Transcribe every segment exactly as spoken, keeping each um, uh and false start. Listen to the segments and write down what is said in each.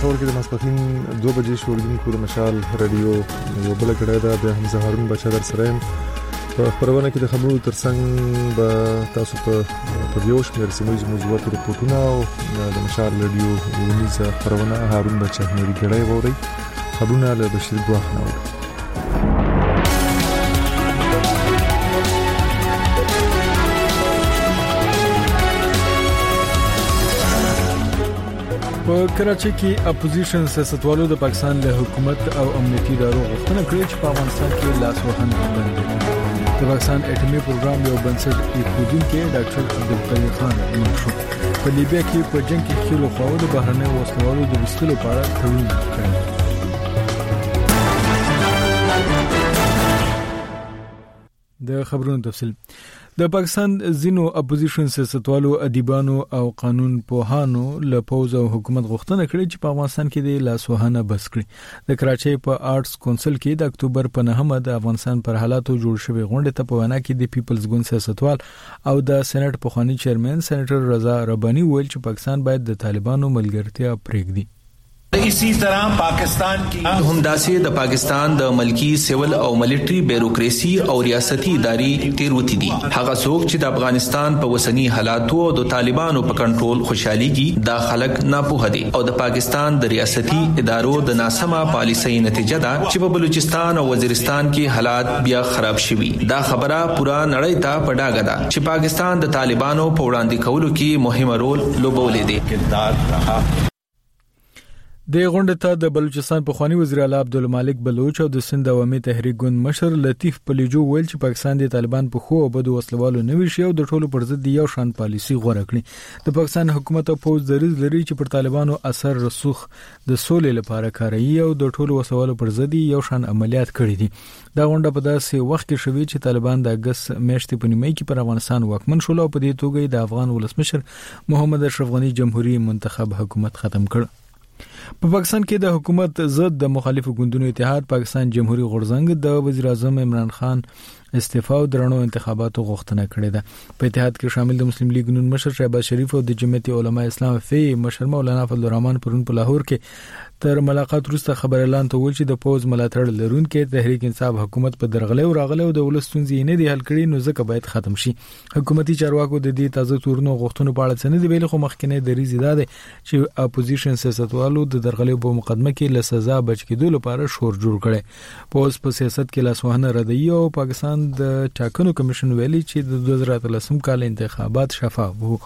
پېښور کې د ماسپښین دوه بجې شو اوریدونکو د مشال رادیو یو بله کړه ده. بیا هم زه هارون بچا در سره یم. په خبرونه کې د خبرو ترڅنګ به تاسو په پر یو شمېر سیمه ییزو موضوعاتو رپورټونه او د مشال رادیو ونیزه خبرونه هارون بچا نوري ګړی واورئ. خبرونه له بشیر ګواښ نه اورئ. په کراچۍ کې اپوزیشن سیاستوالو د پاکستان له حکومت او امنیتي ادارو غوښتنه کړې چې په افغانستان کې لاسوهنه بند کړي. د پاکستان اټومي پروګرام یو بنسټ ایښودونکی ډاکټر عبدالقدیر خان اعلان شو. په لیبیا کې په جنگ کې خلو خواو د بهرنیو وسلوالو د ویستلو په اړه تړون کړی. د خبرونو تفصیل. د پاکستان ځینو اپوزیشن سیاستوالو، ادیبانو او قانون پوهانو له پوز او حکومت غوښتنه کړې چې په افغانستان کې د لاسوهنه بس کړي. د کراچۍ په آرټس کونسل کې د اکتوبر په نهمه د افغانستان پر حالاتو جوړ شوی غونډه ته په وینا کې د پیپلز ګوند سیاستوال او د سېنات پخوانی چیرمن سېنیټر رضا رباني ویل چې پاکستان باید د طالبانو ملګرتیا پرېږدي. इसी तरह पाकिस्तान की همداسې د پاکستان د ملکی سیول او ملټری بیوروکراسي او ریاستي ادارې تیروتی دي. هغه څوک چې د افغانستان په وسنی حالاتو او د طالبانو په کنټرول خوشحاليږي دا خلک ناپوه دي او د پاکستان د ریاستي ادارو د ناسمه پالیسۍ نتیجه ده چې په بلوچستان او وزیرستان کې حالات بیا خراب شوي. دا خبره پورا نړۍ ته په ډاګه ده چې پاکستان د طالبانو په وړاندې کولو کې مهم رول لوبولی دی. د غونډې ته د بلوچستان پخوانی وزیر اعلی عبدالمالک بلوچ او د سند عوامي تحریک ګوند مشر لطیف پلیجو ویل چې پاکستان د طالبان په خو او بدو وسلوالو نوي شي او د ټولو پر ضد یو شان پالیسي غوړه کړي. د پاکستان حکومت او پوز دریز لري چې پر طالبانو اثر رسوخ د سولې لپاره کاروي او د ټولو وسلوالو پر ضد یو شان عملیات کړي دي. دا غونډه په داسې وخت کې شوې چې طالبان د اگست میاشتې په نیمه کې پر افغانستان واکمن شول او په دې توګه د افغان ولسمشر محمد اشرف غنی جمهوریت منتخب حکومت ختم کړ. په پاکستان کې د حکومت ضد د مخالفو ګوندونو اتحاد پاکستان جمهوریت غورځنګ د وزیر اعظم عمران خان استعفا او درنو انتخاباتو غوښتنه کړې ده. په اتحاد کې شامل د مسلم لیگ نون مشر شهباز شریف او د جمعیت علماء اسلام فی مشر مولانا فضل الرحمن پرون په لاهور کې تر ملاقات وروسته خبر اعلان ته ویل چې د پوز ملاتړ لرونکي تحریک انصاف حکومت په درغلې او راغلې او د ولستونځي نه دی حل کړي نو ځکه باید ختم شي. حکومتي چارواکو د دې تازه تورنو غوښتنو په اړه څه نه دی ویلي، خو مخکنی دریځ ده چې اپوزیشن سیاستوالو د درغلې په مقدمه کې له سزا بچ کېدو لپاره شور جوړ کړي. پوز په سیاست کې لاسوهنه ردی او پاکستان د ټاکنو کمیشن ویلي چې د دوه زره اتلسم کال انتخابات شفاف وو.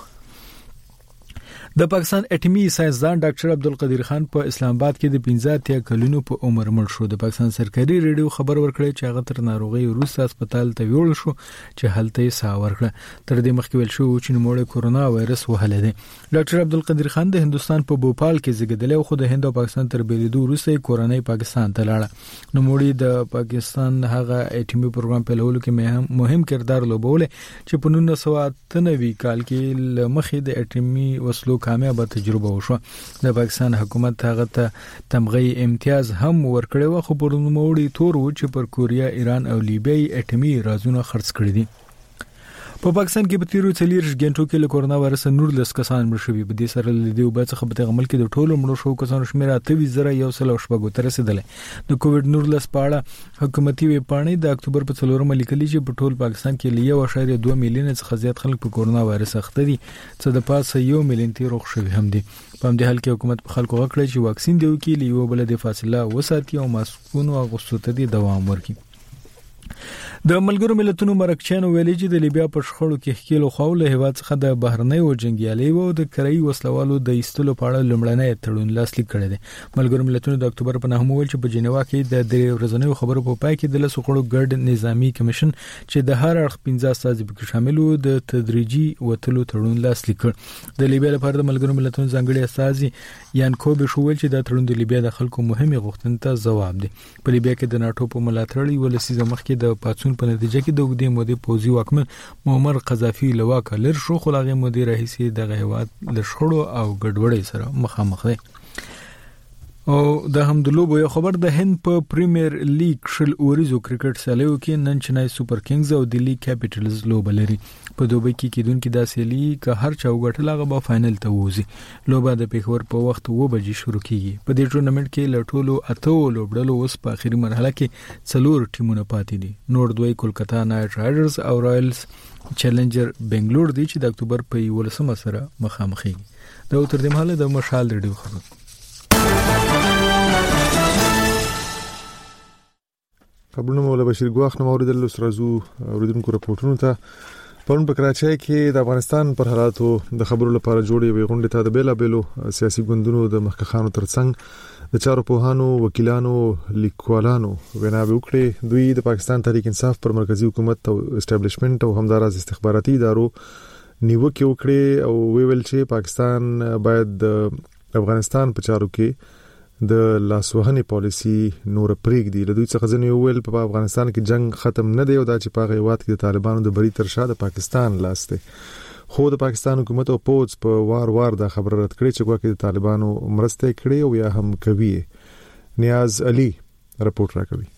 د پاکستان اټومي ساينسدان ډاکټر عبدالقدیر خان په اسلام آباد کې د پنځه اتیا کلونو په عمر مړ شو. د پاکستان سرکاري ریډیو خبر ورکړی چې هغه تر ناروغي وروسته هسپتال ته وړل شو چې هلته یې ساه ورکړه. تر دې مخکې ویل شو چې نوموړی کورونا وایرس وهلی دی. ډاکټر عبدالقدیر خان د هندستان په بوپال کې زیږیدلی او خو د هند او پاکستان تر بیلیدو وروسته یې کورنۍ پاکستان ته لاړه. نوموړي د پاکستان هغه اټومي پروګرام پیلولو کې مهم کردار لوبولی چې په نولس سوه اته نوي کال کې له مخې د اټومي وسلو کامیابه تجربه وشوه. د پاکستان حکومت هغه ته تمغه امتیاز هم ورکړی و، خو پر نوموړي تور و چې پر کوریا، ایران او لیبیا اټومي رازونه خرڅ کړي دي. په پاکستان کې په تیرو څلور غنټو کې له کورونا وایرس نورلس کسان مړ شوي. په دې سره له دې وبا څخه په دغه ملک کې د ټولو مړو شوو کسانو شمېر اته زره یو سل او شپږو ته رسیدلی. د کووډ نورلس په اړه حکومتي ویبپاڼې د اکتوبر په څلورمه لیکلي چې په ټول پاکستان کې له یو اعشاریه دوه میلیونه څخه زیات خلک په کورونا وایرس اخته دي، څه د پاسه یو میلیون تیر روغ شوي هم دي. په همدې حال کې حکومت په خلکو غوښتل چې واکسین دی وکړي، له یو بل د فاصله وساتي او ماسکونو اغوستو ته دی دوام ورکړي. د ملګرو ملتونو مرکچیانو ویلي چې د لیبیا په شخړو کې ښکیلو خواو له هیواد څخه د بهرنیو جنګیالي او د کرایي وسلوالو د ایستلو په اړه لومړنی تړون لاسلیک کړی دی. ملګرو ملتونو د اکتوبر په نهمه ویل چې په جنیوا کې د درې ورځنیو خبرو په پای کې د لسو غړو ګډ نظامي کمیشن چې د هر اړخ پنځه استازي پکې شامل وو د تدریجي وتلو تړون لاسلیک کړ. د لیبیا لپاره د ملګرو ملتونو ځانګړي استازي یانکوب شوول چې دا تړون د لیبیا د خلکو مهمه غوښتنې ته ځواب دی. په لیبیا کې د ناتو په ملاتړ یو لسیزه مخکې د پاتسون په نتیجه کې د وګړي مودې پوزي واکمن معمر قذافي لواک لر شو، خو هغه مودې راهیسي د هیواد له شخړو او ګډوډۍ سره مخامخ دی. او د همدلوبو یو خبر د هند په پریمیر لیګ شل اوریزو کرکټ سیالیو کې نن چنای سوپر کینګز او دلی کیپټلز لوبه لري. په دوبۍ کې کیدونکو د سیالي که هر چا وګټل هغه به فائنل ته وځي. لوبه د پیښور په وخت و بجې شروع کیږي. په دې ټورنمنت کې لټولو اته لوبډلو اوس په اخیری مرحله کې څلور ټیمونه پاتې دي. نور دوی کولکتا نایټ رایډرز او رایلز چیلنجر بنگلور دي چې د اکتوبر په یولسمه سره مخامخ دي. دا تر دې مهاله د مشال ریډیو خبر. خبرونه مولا بشیر ګواخ نو اوریدل سرازو اوریدونکو راپورټونو ته. پرون په کراچۍ کې د افغانستان پر حالاتو د خبرو لپاره جوړې وي غونډه ته د بیلا بیلو سیاسي ګوندونو د مخکخانو ترڅنګ د چارو پوهانو وکیلانو لیکوالانو ویناوي وکړي. دوی د پاکستان تحریک انصاف پر مرکزی حکومت او اسټابلیشمنت او همدارز استخباراتي ادارو نیوکه وکړي او ویل چې پاکستان باید د افغانستان په چارو کې د لاسوهنې پالیسی نور پرېږدي. له دوی څخه ځنې ویل په افغانستان کې جنگ ختم نه دی او دا چې په هیواد کې د طالبانو د بری تر شا د پاکستان لاس دی. خو د پاکستان حکومت او پوز په وار وار د خبره رد کړې چې ګواکې د طالبانو مرسته کړې او یا هم کوي. نیاز علي رپورټ راکوي.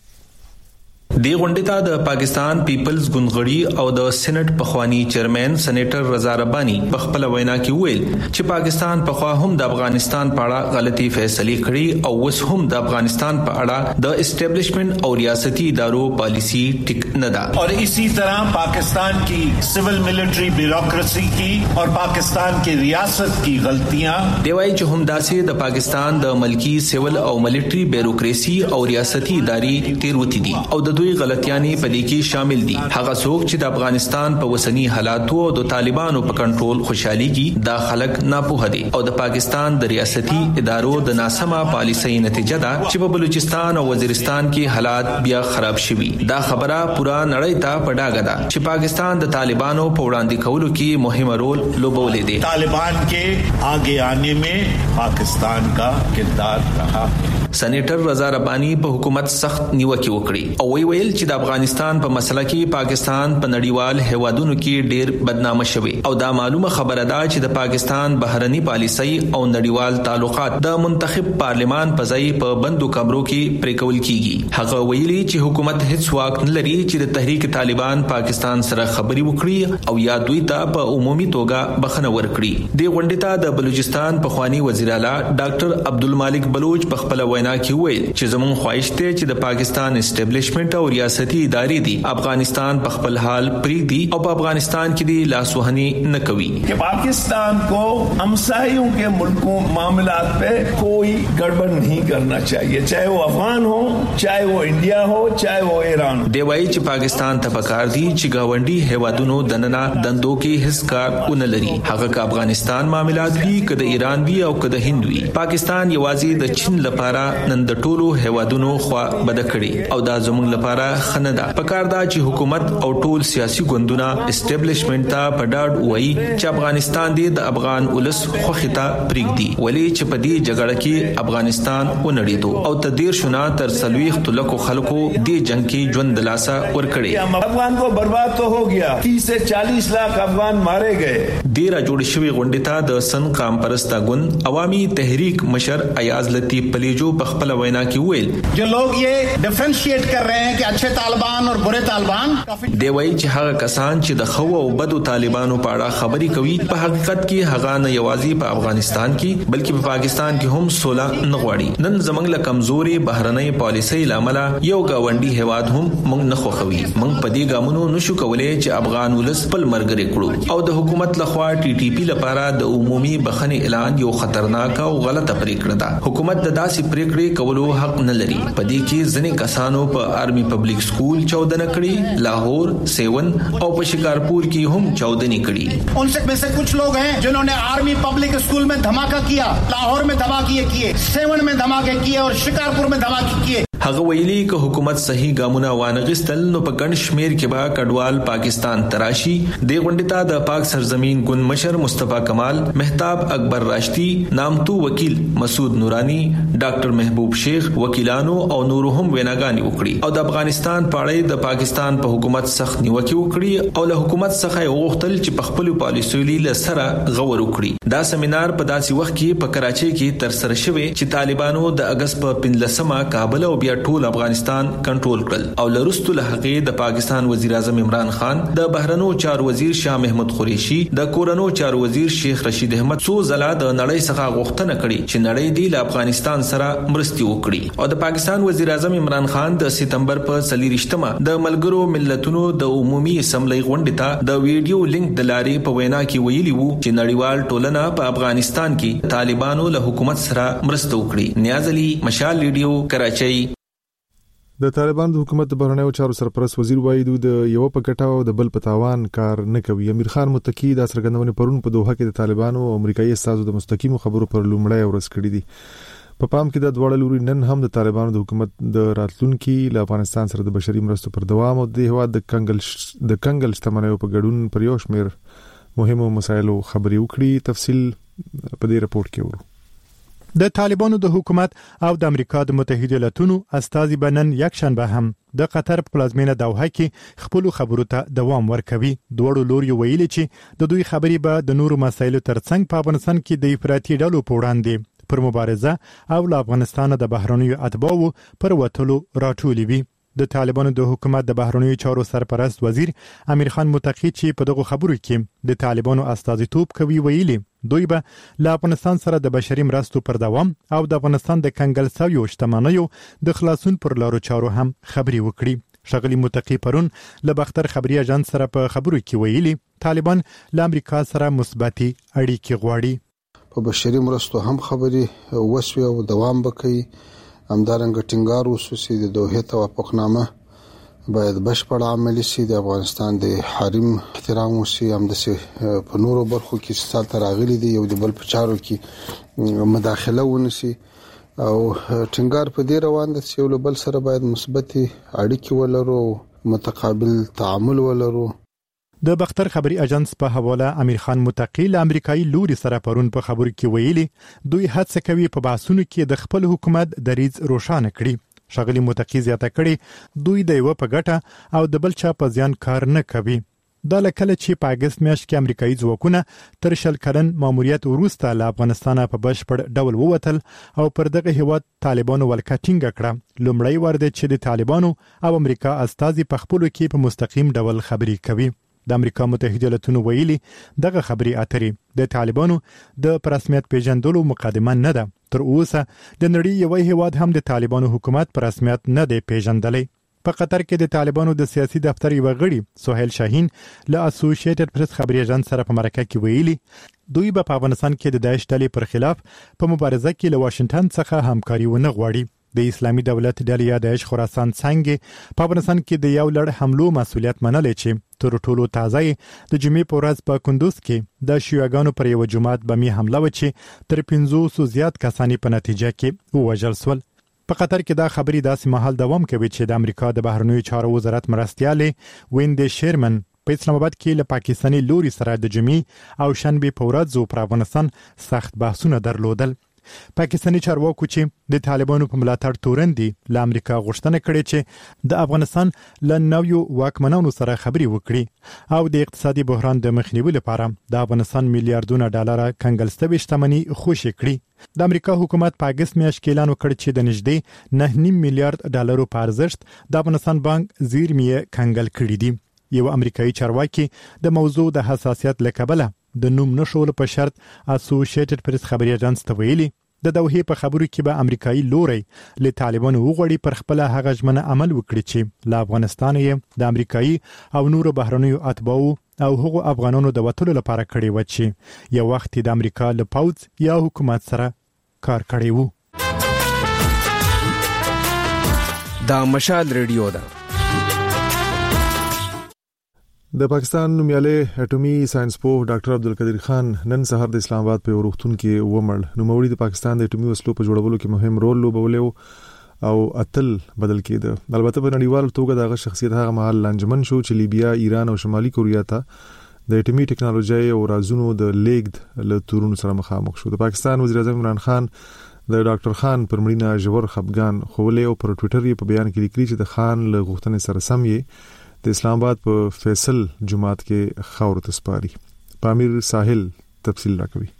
دی غونډې ته د پاکستان پیپلز ګوندغړي او د سېنات پخوانی چیرمن سېنیټر رضا ربانی په خپل وینا کې ویل چې پاکستان په خوا هم د افغانستان په اړه غلطي فیصله کړې او اوس هم د افغانستان په اړه د اسټابلیشمنت او ریاستي ادارو پالیسی ټیک نه ده. اور اسی طرح پاکستان کی سول ملٹری بیوروکریسی کی اور پاکستان کی ریاست کی غلطیاں دی وايي چې هم داسې د پاکستان د ملکی سول او ملټری بیوروکریسی او ریاستي ادارې تیروتی دي او د دوی غلطیانی په دې کې شامل دي. هغه څوک چې د افغانستان په وسنی حالاتو او د طالبانو په کنټرول خوشحالي کې دا خلک ناپوه دي او د پاکستان د ریاستي ادارو د ناسمه پالیسۍ نتیجه ده چې په بلوچستان او وزیرستان کې حالات بیا خراب شوي. دا خبره پورا نړۍ ته په ډاګه ده چې پاکستان د طالبانو په وړاندې کولو کې مهم رول لوبولی دی. طالبان کې آگے آنے میں پاکستان کا کردار رہا. سېنیټر رضا ربانی په حکومت سخت نیوکه وکړي او وی ویل چې د افغانستان په مسله کې پاکستان په نړیوال هیوادونو کې ډیر بدنامه شوی او دا معلومه خبره ده چې د پاکستان بهرنی پالیسۍ او نړیوال تعلقات د منتخب پارلمان په ځای په بندو کمرو کې پریکول کیږي. هغه ویلي چې حکومت هیڅ واک نه لري چې د تحریک طالبان پاکستان سره خبري وکړي او یا دوی ته په عمومي توګه بخښنه ورکړي. د غونډې ته د بلوچستان پخوانی وزیر اعلی ډاکټر عبدالمالک بلوچ په خپل وینا کې ویل چې زموږ خواهش ته چې د پاکستان اسټابلیشمنت او ریاستي ادارې دي افغانستان په خپل حال پریږدي او په افغانستان کې دي لاسوهنی نه کوي. کہ پاکستان کو ہمسایوں کے ملکوں معاملات پہ کوئی گڑبڑ نہیں کرنا چاہیے, چاہے وہ افغان ہو, چاہے وہ انڈیا ہو, چاہے وہ ایران ہو. دی وايي چې پاکستان ته پکار دي چې گاونډي هیوادونو دننه دندو کې هیڅ کار ونه لري, هغه که افغانستان معاملات وي که د ایران وي او که د هند وي. پاکستان یوازې د چین لپاره نن د ټولو هیوادونو خوا بد کړي او دا زموږ لپاره خنه ده. پکار دا چې حکومت او ټول سیاسي ګوندونه اسټابلیشمنت ته په ډاډ وایي چې افغانستان دی د افغان ولس خوښي ته پریږدي, ولې چې په دې جګړه کې افغانستان ونړېدو او تدیر شونه تر څلوېښتو لکو خلکو دې جنگ کې ژوند دلاسه ورکړي. افغان کو برباد تو ہو گیا, تیس سے چالیس لاکھ افغان مارے گئے. ډیر جوړ شوی غونډې ته د سن قام پرستا ګوند عوامي تحریک مشر ایاز لطیف پلیجو په خپل وینا کې ویل جو لوگ یہ ڈیفرنشیٹ کر رہے ہیں کہ اچھے طالبان اور برے طالبان, دی وايي چې هغه کسان چې د خو او بدو طالبانو په اړه خبري کوي په حقیقت کې هغه نه یوازې په افغانستان کې بلکې په پاکستان کې هم سوله نه غواړي. نن زمنګ له کمزوري بهرنۍ پالیسۍ لامل یو گاونډي هیواد هم موږ نه خوښوي. موږ په دې ګامونو نشو کولای چې افغان ولس خپل مرګري کړو او د حکومت لخوا ټي ټي پی لپاره د عمومي بخښنې اعلان یو خطرناک او غلطه پریکړه ده. حکومت د داسې پریکړې کولو حق نه لري. په دې کې ځینې کسانو په آرمي پبلک سکول چودنه کړې, لاهور, سیون او په شکارپور کې هم چودنې کړې. ان سے میں سے کچھ لوگ ہیں جنہوں نے آرمی پبلک اسکول میں دھماکہ کیا, لاہور میں دھماکے کیے, سیون میں دھماکے کیے اور شکارپور میں دھماکے کیے. هغه ویلي ک حکومت صحیح ګامونه وانغستل نو په ګڼ شمیر کې به کډوال پاکستان تراشي. د غونډه د پاک سرزمین ګوند مشر مصطفی کمال، مهتاب اکبر راشدی، نامتو وکیل مسعود نورانی، ډاکټر محبوب شیخ، وکیلانو او نورهم ویناګانی وکړي او د افغانستان په اړه د پاکستان په حکومت سخت نیوکه وکړي او له حکومت څخه غوښتل چې په خپل پالیسیو له سره غور وکړي. دا سیمینار په داسې وخت کې په کراچۍ کې تر سره شوی چې طالبانو د اگست په پنځلسمه کابل او بیا ټول افغانستان کنټرول کړل او لرستو له هغه د پاکستان وزیر اعظم عمران خان، د بهرنو چارو وزیر شاه محمود قریشي، د کورونو چارو وزیر شیخ رشید احمد څو ځله د نړۍ څخه غوښتنه کړې چې نړۍ دی له افغانستان سره مرستي وکړي او د پاکستان وزیر اعظم عمران خان د سپتمبر په څلورشتمه د ملګرو ملتونو د عمومي اسمبلی غونډې ته د ویډیو لینک د لارې په وینا کې ویلي وو چې نړیوال ټولنه په افغانستان کې طالبانو له حکومت سره مرسته وکړي. نیاز علي، مشال ریډیو، کراچۍ. د طالبان د حکومت د بهرنیو چارو سرپرست وزیر وایي د یو په ګټه او د بل په تاوان کار نه کوي. امیر خان متقی د څرګندونې پرون په دوحه کې د طالبانو او امریکایي استازو د مستقیمو خبرو پر لومړی ورځ کړې دي. په پام کې د دوړل لوري نن هم د طالبانو د حکومت د راتلونکي له افغانستان سره د بشري مرستو پر دوام او د هواد د کنګل د کنګل شتمنیو په ګډون پر یو شمیر مهمو مسایلو خبري وکړي. تفصیل په دې رپورت کې ورو. د طالبانو د حکومت او د امریکا د متحده ایالاتونو استازي بنن یک شنبه هم د قطر په پلازمینه دوحه کې خپل خبرو ته دوام ورکوي. دوړو لوري ویلي چې د دوی خبري به د نورو مسایلو ترڅنګ په افغانستان کې د افراطي ډلو په وړاندې پر مبارزه او له افغانستان د بهرنیو اتباعو پر وټلو راټولي وي. د طالبانو د حکومت د بهرنیو چارو سرپرست وزیر امیر خان متقی چې په دغه خبرو کې د طالبانو استازیتوب کوي ویلي دوی به له افغانستان سره د بشري مرستو پر دوام او د افغانستان د کنګل شویو شتمنیو د خلاصون پر لارو چارو هم خبري وکړي. ښاغلي متقی پرون له بختر خبري اژانس سره په خبرو کې ویلي طالبان له امریکا سره مثبتي اړیکې غواړي. په بشري مرستو هم خبري وسوي او دوام وکړي. همدارنګه ټینګار وسوسي د دوحه توافقنامه باید بشپړ عملی شي. د افغانستان د حریم احترام وشي. هم د په نورو برخو کې ستاسو تراغلي دي یو د بل په چارو کې مداخله ونشي او ټینګار په دې روان دي چې یو بل سره باید مثبتي اړیکې ولرو، متقابل تعامل ولرو. د بختر خبري اژانس په حواله امیر خان متقی له امریکایي لوري سره پرون په خبرو کې ویلي دوی هڅه کوي په بحثونو کې د خپل حکومت دریځ روښانه کړي. ښاغلي متقی زیاته کړي دوی د یو په ګټه او د بل چا په زیان کار نه کوي. دا لکه چې په اگست میاشت کې امریکایي ځواکونه تر شل کلن ماموریت وروسته له افغانستان په بشپړ ډول ووتل او پر دغه هیواد طالبانو ولکه ټینګه کړه. لومړی وار دی چې د طالبانو او امریکا استازي په خپلو کې په مستقیم ډول خبري کوي. د امریکا متحده ایالاتونو ویلي دغه خبري اترې د طالبانو د رسمیت پیژندلو مقدمه نه ده. تر اوسه د نړۍ یو هیواد هم د طالبانو حکومت پر رسمیت نه دی پیژندلی. په قطر کې د طالبانو د سیاسي دفتر یو غړي سہیل شاهین له اسوسییټډ پریس خبري اژانس سره په مرکه کې ویلي دوی په افغانستان کې د داعش ډلې پر خلاف په مبارزه کې له واشنگټن څخه همکاري ونه غواړي. د اسلامي دولت ډلې یا داعش خراسان څنګه په افغانستان کې د یو لړ حملو مسولیت منلې چې تر ټولو تازه د جمعې په ورځ په کندوز کې د شیعاګانو پر یو جماعت بمي حمله وکړي تر پنځوس زیات کسانی په نتیجه کې ووژل شول. په قطر کې دا خبري داسې مهال دوام کوي چې د امریکا د بهرنیو چارو وزارت مرستياله ویندې شیرمن په اسلام آباد کې له پاکستاني لوري سره د جمعې او شنبه په ورځ پر افغانستان سخت بحثونه درلودل. پاکستاني چارواکو چې د طالبانو په ملاتړ تورندي له امریکا غوښتنه کړې چې د افغانستان له نویو واکمنانو سره خبري وکړي او د اقتصادي بحران د مخنیوي لپاره د افغانستان میلیارډونه ډالر کنګل شوی شتمنۍ خوشي کړي. د امریکا حکومت په اگست میاشت کې اعلان وکړ چې د نږدې نه نیم میلیارډ ډالرو په ارزښت د افغانستان بانک زیرمې کنګل کړي دي. یو امریکایي چارواکي د موضوع د حساسیت لکبله د نوم نشول په شرط اسوسییټډ پریس خبري اژانس ته ویلي د دوحې په خبرو کې به امریکایي لوري له طالبانو وغوړي پر خپل هغه ژمنه عمل وکړي چې له افغانستان یې د امریکایي او نورو بهرنیو اتباعو او هغو افغانانو د وټلو لپاره کړي و چې یو وخت د امریکا له پوځ یا حکومت سره کار کړی وو. دا مشال ریډیو ده. د پاکستان نومیاله اټومي ساينس پوه ډاکټر عبدالقدیر خان نن سهار د اسلام آباد په روغتون کې ومړ. نوموړي د پاکستان د اټومي وسلو په جوړولو کې مهم رول لوبولی او اتل بدل کېده. البته په نړیوال توګه دغه شخصیت هغه مهال لانجمن شو چې لیبیا، ایران او شمالي کوریا ته د اټومي ټکنالوژي او رازونو د لیګد له تورونو سره مخامخ شو. د پاکستان وزیر اعظم عمران خان د ډاکټر خان پر مړینه ژور خفګان خوله او پر ټوئیټر یې په بیان کې لیکلي چې د خان له غوښتنې سره سم یې د اسلام آباد په فیصل جماعت کې خاور تسپاري. پامیر ساحل تفصیل راکوي.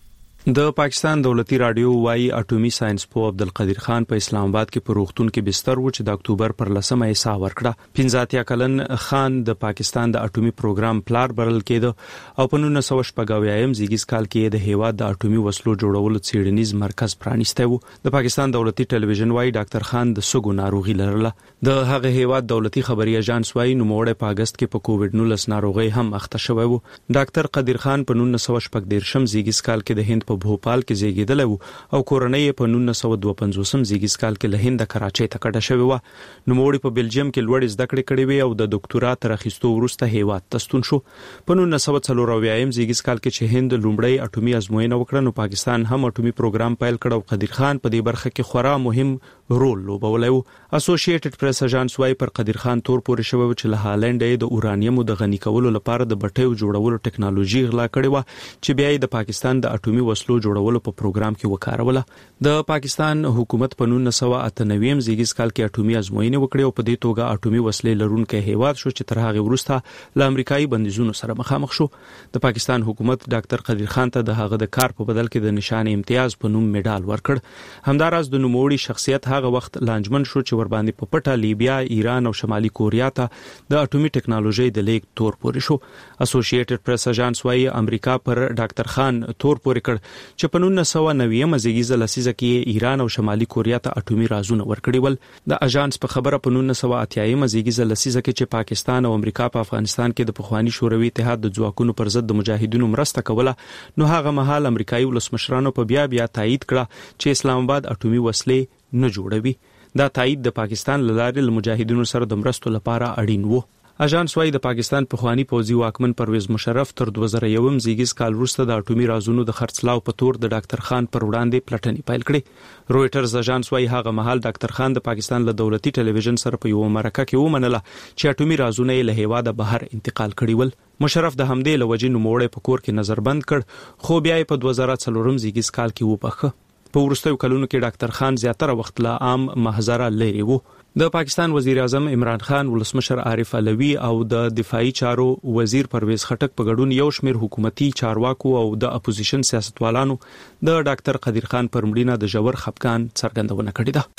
د پاکستان دولتي رادیو وايي اټومي ساينس پو عبدالقدیر خان په اسلام آباد کې په روغتون کې بستر و چې د اکتوبر پر لسمه یې ساه ورکړه. پنځه اتیا کلن خان د پاکستان د اټومي پروګرام پلار بلل کېده او په نولس سوه شپږ اویایم زیږیز کال کې د هیواد د اټومي وسلو جوړولو څېړنیز مرکز پرانیستی و. د پاکستان دولتي ټلویزیون وايي ډاکټر خان د سږو ناروغي لرله. د هغه هیواد دولتي خبري اژانس وايي نوموړی په اگست کې په کووډ نولس ناروغي هم اخته شوی و. ډاکټر قدیر خان په نولس سوه شپږ دیرشم زیږیز کال کې د هند په بھوپال کې زیږیدلی و او کورنۍ په نولس سوه دوه پنځوسم زیږیز کال کې له هند کراچۍ ته کډه شوې وه. نوموړی په بلجیم کې لوړې زده کړې کړې وې او د ډاکټورا تر اخیستو وروسته هیواد ته ستون شو. په نولس سوه څلور اویایم زیږیز کال کې چې هند لومړی اټومي ازموینه وکړه نو پاکستان هم اټومي پروګرام پیل کړ او قدیر خان په دې برخه کې خورا مهم رول لوبولی و. اسوسییټډ پریس اژانس وايي پر قدیر خان تور پورې شوی چې له هالند یې د اورانیوم د غني کولو لپاره د بټیو جوړولو ټکنالوژي غلا کړې و چې بیا یې د پاکستان د اټومي وسلو جوړولو په پروګرام کې وکاروله. د پاکستان حکومت په نولس سوه اته نوي زیږیز کال کې اټومي ازموینه وکړه او په دې توګه اټومي وسلې لرونکي هیواد شو چې تر هغه وروسته له امریکایي بندیزونو سره مخامخ شو. د پاکستان حکومت ډاکټر قدیر خان ته د هغه د کار په بدل کې د نشان امتیاز په نوم میډال ورکړ. همداراز د نوموړي شخصیت هغه وخت لانجمن شو چې ور باندې په پټه لیبیا، ایران او شمالي کوریا ته د اټومي ټکنالوژي د لیک تور پورې شو. اسوسییټډ پریس اژانس وايي امریکا پر ډاکټر خان تور پورې کړ چې په نولس سوه نوي زیږیز لسیزه کې ایران او شمالي کوریا ته اټومي رازونه ورکړي ول. د اژانس په خبره په نولس سوه اتیا زیږیز لسیزه کې چې پاکستان او امریکا په افغانستان کې د پخوانی شوروي اتحاد د ځواکونو پر ضد د مجاهدینو مرسته کوله نو هغه مهال امریکایي ولسمشرانو په بیا بیا تایید کړه چې اسلام آباد اټومي وسلې نه جوړوي. دا تایید د پاکستان له لارې له مجاهدینو سره د مرستو لپاره اړین و. اژانس وايي د پاکستان پخوانی پوځي واکمن پرویز مشرف تر دوه زره یو زیږیز کال وروسته د اټومي رازونو د خرڅلاو په تور د ډاکټر خان پر وړاندې پلټنې پیل کړې. رويټرز اژانس وايي هغه مهال ډاکټر خان د پاکستان له دولتي ټلویزیون سره په یو مرکه کې ومنله چې اټومي رازونه یې له هیواده بهر انتقال کړي ول. مشرف د همدې لوجې نوموړی په کور کې نظربند کړ خو بیا یې په دوه زره څلور زیږیز کال کې وبخښه. په وروستیو کلونو کې ډاکټر خان زیاتره وخت له عام محضره لري وو. د پاکستان وزیر اعظم عمران خان، ولسمشر عارف علوي او د دفاعي چارو وزیر پرویز خټک په ګډون یو شمېر حکومتي چارواکو او د اپوزیشن سیاستوالانو د ډاکټر قدیر خان پر مړینه د ژور خفګان څرګندونه کړې ده.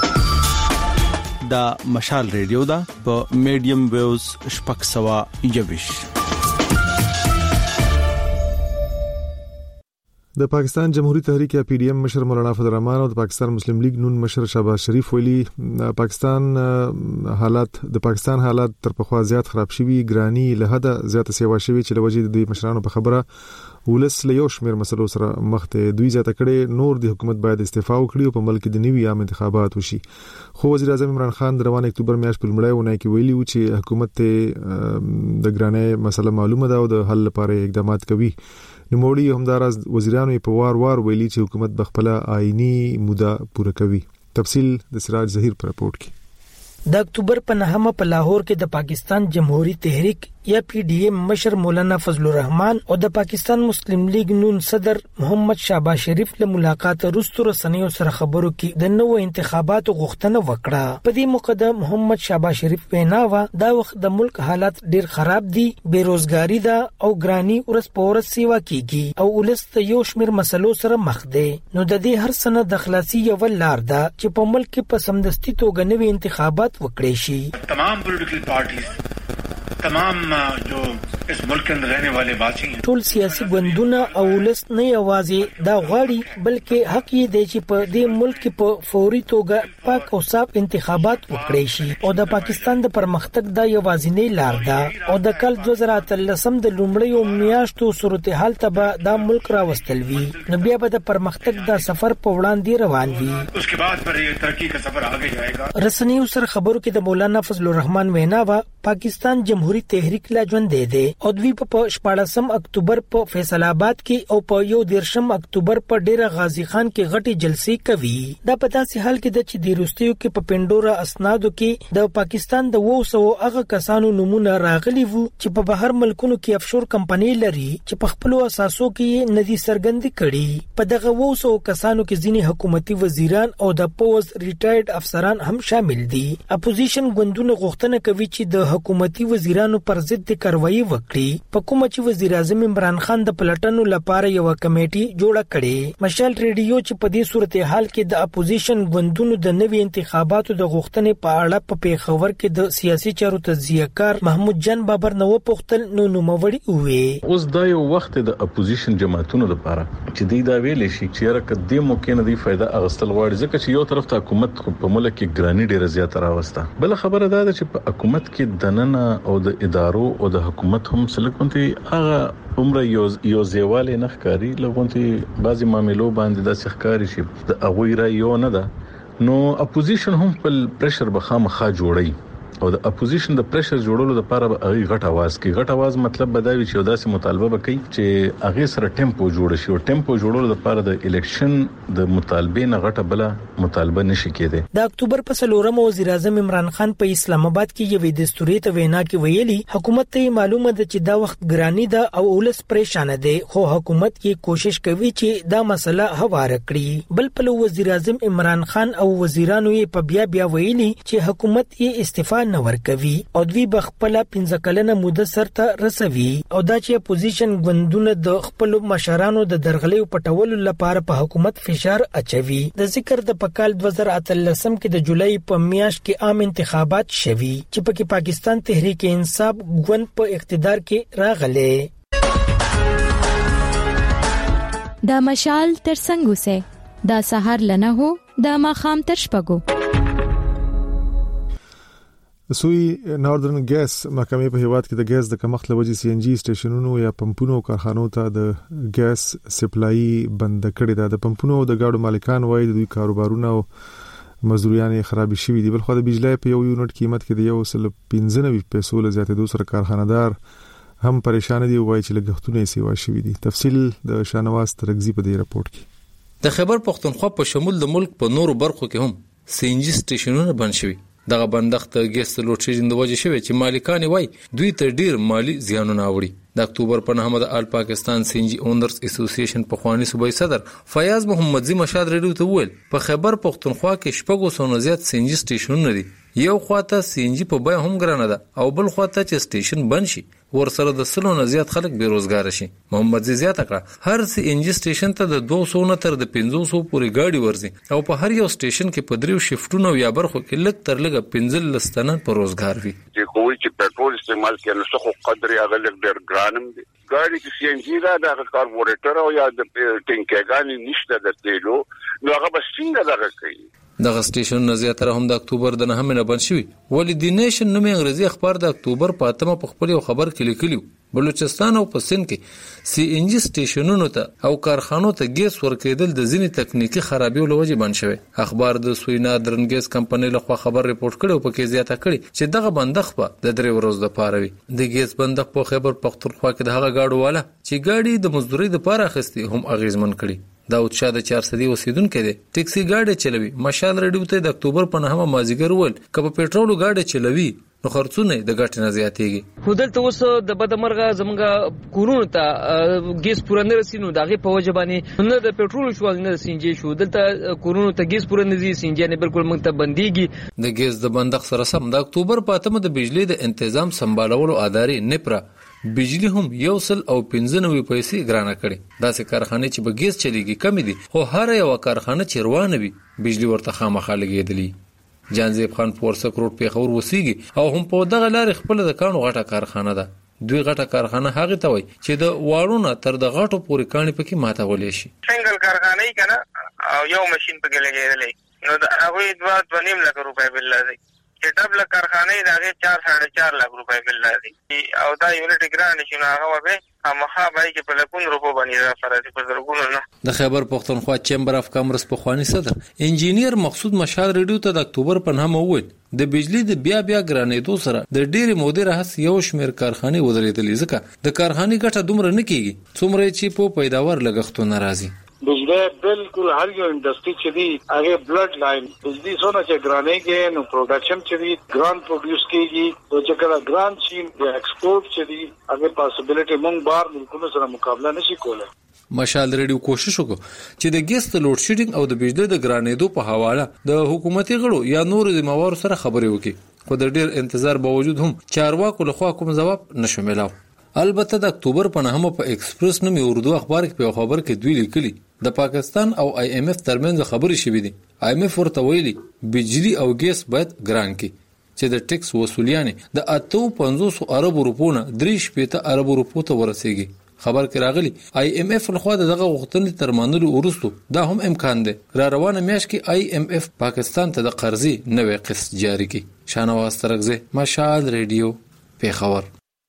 دا مشال ریډیو ده په میډیم ویوز شپږ سوه یوویش. د پاکستان جمهوریت تحریک یا پی ډی ایم مشر مولانا فضل الرحمن او د پاکستان مسلم لیگ نون مشر شهباز شریف ویلي پاکستان حالات د پاکستان حالات تر پخوا زیات خراب شوي، ګرانی له حده زیات سیوا شوي چې لوجې د مشرانو په خبره ولس له یو شمېر مسلو سره مخ ته دوی زیاته کړي. نور د حکومت باید استعفا وکړي او په ملک د نوي عام انتخابات وشي. خو وزیر اعظم عمران خان د روان اکتوبر میاشت په لومړۍ اونۍ کې ویلي و چې حکومت ته د ګرانۍ مسله معلومه ده او د حل لپاره اقدامات کوي. نوموړي همداراز وزیرانو په وار وار ویلي چې حکومت بخپله آئینی موده پوره کوي. تفصیل د سراج ظهیر پر رپورت کې. د اکتوبر په نهمه په لاهور کې د پاکستان جمهوریت تحریک یا پی ډی ایم مشر مولانا فضل الرحمن او د پاکستان مسلم لیگ نون صدر محمد شهباز شریف له ملاقات وروسته رسنیو سره خبرو کې د نوو انتخاباتو غوښتنه وکړه. په دې موقع د محمد شهباز شریف ویناوه دا وخت د ملک حالات ډیر خراب دي، بیروزګاری ده او ګرانی ورس پورس سیوا کیږي او ولست یو شمیر مسلو سره مخ دي. نو د دې هر سند د خلاصي یو لار ده چې په ملک کې په سمدستي توګه نوي انتخابات وکړي شي. تمام پولیټیکل پارټیز تمام جو اس ملک اندر رہنے والے واسی ټول سیاسي ګوندونه او ولس نه یوازې دا غواړي بلکې حق یې دی چې په دې ملک په فوري توګه پاک او صاف انتخابات وکړي شي او د پاکستان د پرمختګ د یوازینی لار ده او د کال دوه زره اتلسم د لومړیو میاشتو صورتحال ته به دا ملک راوستل وي. نو بیا به د پرمختګ د سفر په وړاندې روان وي. اس کے بعد پر یہ ترقی کا سفر آگے جائے گا. رسنیو سره خبرو کې د مولانا فضل الرحمن وینا وا پاکستان جمهوریت تحریک لا ژوند دی دی او دوی په شپاړسم اکتوبر په فیصل آباد کې او په یو دیرشم اکتوبر په ډیره غازی خان کې غټي جلسې کوي. دا په داسې حال کې د چې د روستیو کې په پندورا اسنادو کې د پاکستان د وو سو هغه کسانو نمونه راغلي وو چې په بهر ملکونو کې افشور کمپنۍ لري چې په خپل اساسو کې ندي سرګندې کړي. په دغه وو سو کسانو کې ځینی حکومتي وزیران او د پوز ریټایرډ افسران هم شامل دي. اپوزیشن ګوندونه غوښتنه کوي چې د حکومتي وزیرانو پر ضد کاروایی وکړي. په کومه چې وزیر اعظم عمران خان د پلټنو لپاره یو کمیټي جوړه کړي. مشال ریډیو چې په دې صورتحال کې د اپوزیشن ګوندونو د نوي انتخاباتو د غوښتنې په اړه په پیښور کې د سیاسي چارو تجزیه کار محمود جان بابر نو پختل نو نوموړي وې. اوس دا یو وخت د اپوزیشن جماعتونو لپاره چې دوی دا ویل شي چې راکه د موقع نه دی فائدہ اغستل غواړي ځکه چې یو طرف ته حکومت په ملک کې ګرانی ډیره زیاته راوسته. بل خبره دا ده چې په حکومت کې د نننه او د ادارو او د حکومت هم سلکونتي هغه عمر یو یو زیواله نه ښکاری لغونتي بعضی معاملو باندې د ښکاری شي د اغوی را یو نه ده نو اپوزیشن هم په پریشر بخامخه جوړي او د اپوزیشن د پریشر جوړولو لپاره به هغه غټ आवाज کوي. غټ आवाज مطلب بداوي چې داسې مطالبه وکړي چې هغه سره ټیمپو جوړ شي او ټیمپو جوړولو لپاره د الیکشن د مطالبې نه غټه بل مطالبه نشي کېده. د اکتوبر په څلورم وزیر اعظم عمران خان په اسلام آباد کې یو دستوري ته وینا کې ویلي حکومت ته معلومه ده چې دا وخت ګرانی ده او ولس پریشان دي خو حکومت کې کوشش کوي چې دا مسله هوار کړي. بل په وزیر اعظم عمران خان او وزیرانو یې په بیا بیا ویلي چې حکومت یې استعفا نه ورکوي او دوی بخپله پنځه کلنه موده سرته رسوي او دا چې اپوزیشن ګوندونه د خپل مشرانو د درغلې پټولو لپاره په حکومت فشار اچوي. د ذکر د پکال دوه زره اتلسم کې د جولای په میاشت کې عام انتخابات شوي چې پکې پاکستان تحریک انصاف ګوند په اقتدار کې راغله. دا مشال تر څنګه سه دا سحر لنه هو دا ماخام تر شپګو. سوی ناردرن ګیس محکمې په هیواد کې د ګیس د کمښت لوجې سی ان جی سټیشنونو یا پمپونو کارخانو ته د ګیس سپلای بند کړي ده. د پمپونو د گاډو مالکان وایي د دوی کاروبارونه او مزدوریان خراب شوي دي. بل خو د بجلی په یو یونټ قیمت کې د یو سل پنځه نوي پیسو له زیاتېدو سره کارخانه‌دار هم پریشان دي او وایي چې لګښتونه یې سیوا شوي دي. تفصیل د شانواز ترغزي په دې راپورټ کې. د خیبر پښتونخوا په شمول د ملک په نورو برخو کې هم سی ان جی سټیشنونه بند شوي. دغه بندښت ګیس لوډ شیډینګ د وجې شوی چې مالکان وای دوی ته ډیر مالی زیانونه اوري. د اکتوبر په نهمه د آل پاکستان سی ان جی اونرز اسوسییشن په خواني صوبایي صدر فیاض محمدزي مشاد ریډیو ته وویل په خیبر پښتونخوا کې شپږ سوه زیات سی ان جی سټیشنونه دي. یو خواته سی ان جی په بیه هم ګرانه ده او بل خواته چې سټیشن بند شي ورسره د سلو نه زیات خلک بیروزګار شي. محمدزي زیاته کړه هر سی ان جی سټیشن ته د دوه سوه نه تر د پنځه سوه پورې گاډي ورځي او په هر یو سټیشن کې په دریو شفټونو یا برخو کې لږ تر لږه پنځه لستنه پر روزګار وي. چې کوی چې پټرول استعمال کوي نو څه قدر یې هغه لږ ډیر ګرانم دي. ګاډي چې سی ان جی را د کاربوریټر او یا د ټینکګانی نشته د تیلو نو هغه بس څنګه دغه کوي. دغه سټیشن نه زیاتره هم د اکتوبر د نهمه نه بند شوی. ولې د نیشن نومي انګریزي اخبار د اکتوبر په اتمه په خپل خبر کې لیکلی بلوچستان او په سند کې سی ان جی سټیشنونو ته او کارخانو ته ګیس ورکېدل د ځینې تکنیکی خرابیو لوجه بند شوی. اخبار د سوینا درن ګیس کمپنۍ لخوا خبر ریپورت کړي او په کې زیاته کړي چې دغه بندښت په د درې ورځې لپاره وي. د ګیس بندښت په خیبر پښتونخوا کې د هغه گاډو والا چې گاډي د مزدوري لپاره اخستي هم اغیزمن کړي. داود شاه د چار صدی اوسیدونکو دی ټیکسي گاډي چلوي. مشال ریډیو ته د اکتوبر په نهمه مازیګر ول کله پېټرول گاډي چلوي نو خرڅونه د ګټ نه زیاتېږي. خودل ته اوس د بدمرغه زمونږه کورونو ته ګیس پوره نه رسینو دغه په وجه باندې نه د پېټرول شو نه سینجی شو دلته کورونو ته ګیس پوره نه دي سینجی نه بالکل موږ ته بنديږي. د ګیس د بندښت سره سم د اکتوبر په اتمه د بجلی د تنظیم سمبالولو ادارې نپرا بجلی هم یو سل او پنځه نوي پیسې ګرانه کړي. داسې کارخانه چې به ګیس چلیږي کم دي خو هر یو کارخانه چې روانه وي بجلی ورته خامخا لګېدلی. جانزیب خان پورسک روډ پیښور وسیږي او هم په دغه لارې خپل د کانو غټه کارخانه ده. دوی غټه کارخانه هغه ته وای چې د واړو نه تر د غټو پورې کاني پکې ماته ولې شي. سنگل کارخانه یې کنه او یو ماشين پکې لګېدلې نو دا هغه دوه دوه نیم لک روپۍ بل لازم چې ډبل کارخانه ګرانې دغه چار ساڑھے چار لک روپۍ بل راځي او دا یونټ ګرانې چې هغه به مخه بای کې په لکون روپو باندې راځي په زرګونو نه. د خیبر پختونخوا چیمبر اف کامرس په خواني صدر انجینیر مقصود مشال ریډیو ته د اکتوبر په نهمه وویل د بجلی د بیا بیا ګرانېدو سره د ډېرې مودې راهیسې یو شمېر کارخانې ودرېدلې ځکه د کارخانې ګټه دومره نه کیږي څومره چې په پیداوار لګښتونه راځي. بجلی بالکل هر یو انډستری چې دی هغه بلډ لاین بجلی سونه چې ګرانې کې نو پروډکشن چې دی ګران پروډوس کیږي او چې کله ګران شي د ایکسپورټ چې دی هغه پاسبিলিټي مونږ بار ملکونو سره مقابله نشي کولای. مشال ریډیو کوشش وکړ چې د ګیس د لوډ شیډینګ او د بجلی د ګرانېدو په حواله د حکومتي غړو یا نور ذمہوارو سره خبرې وکړي خو د ډېر انتظار باوجود هم چارواکو لخوا کوم جواب نشو ملاو. البته د اکتوبر په نهمه په ایکسپریس نومي اردو اخبار کې په خبر کې دوی لیکلي د پاکستان او آی ایم ایف ترمنځ خبرې شوې دي. آی ایم ایف ورته ویلي بجلی او ګیس باید ګران کړي چې د ټیکس وصولیانې د اته پنځوس اربو روپو نه درې شپېته اربو روپو ته ورسیږي. خبر کې راغلی آی ایم ایف لخوا دغه غوښتنې تر منلو وروسته دا هم امکان دی را روانه میاشت کې آی ایم ایف پاکستان ته د قرضې نوې قسط جاری کړي. شانواز ترغزه مشال ریډیو پیښور.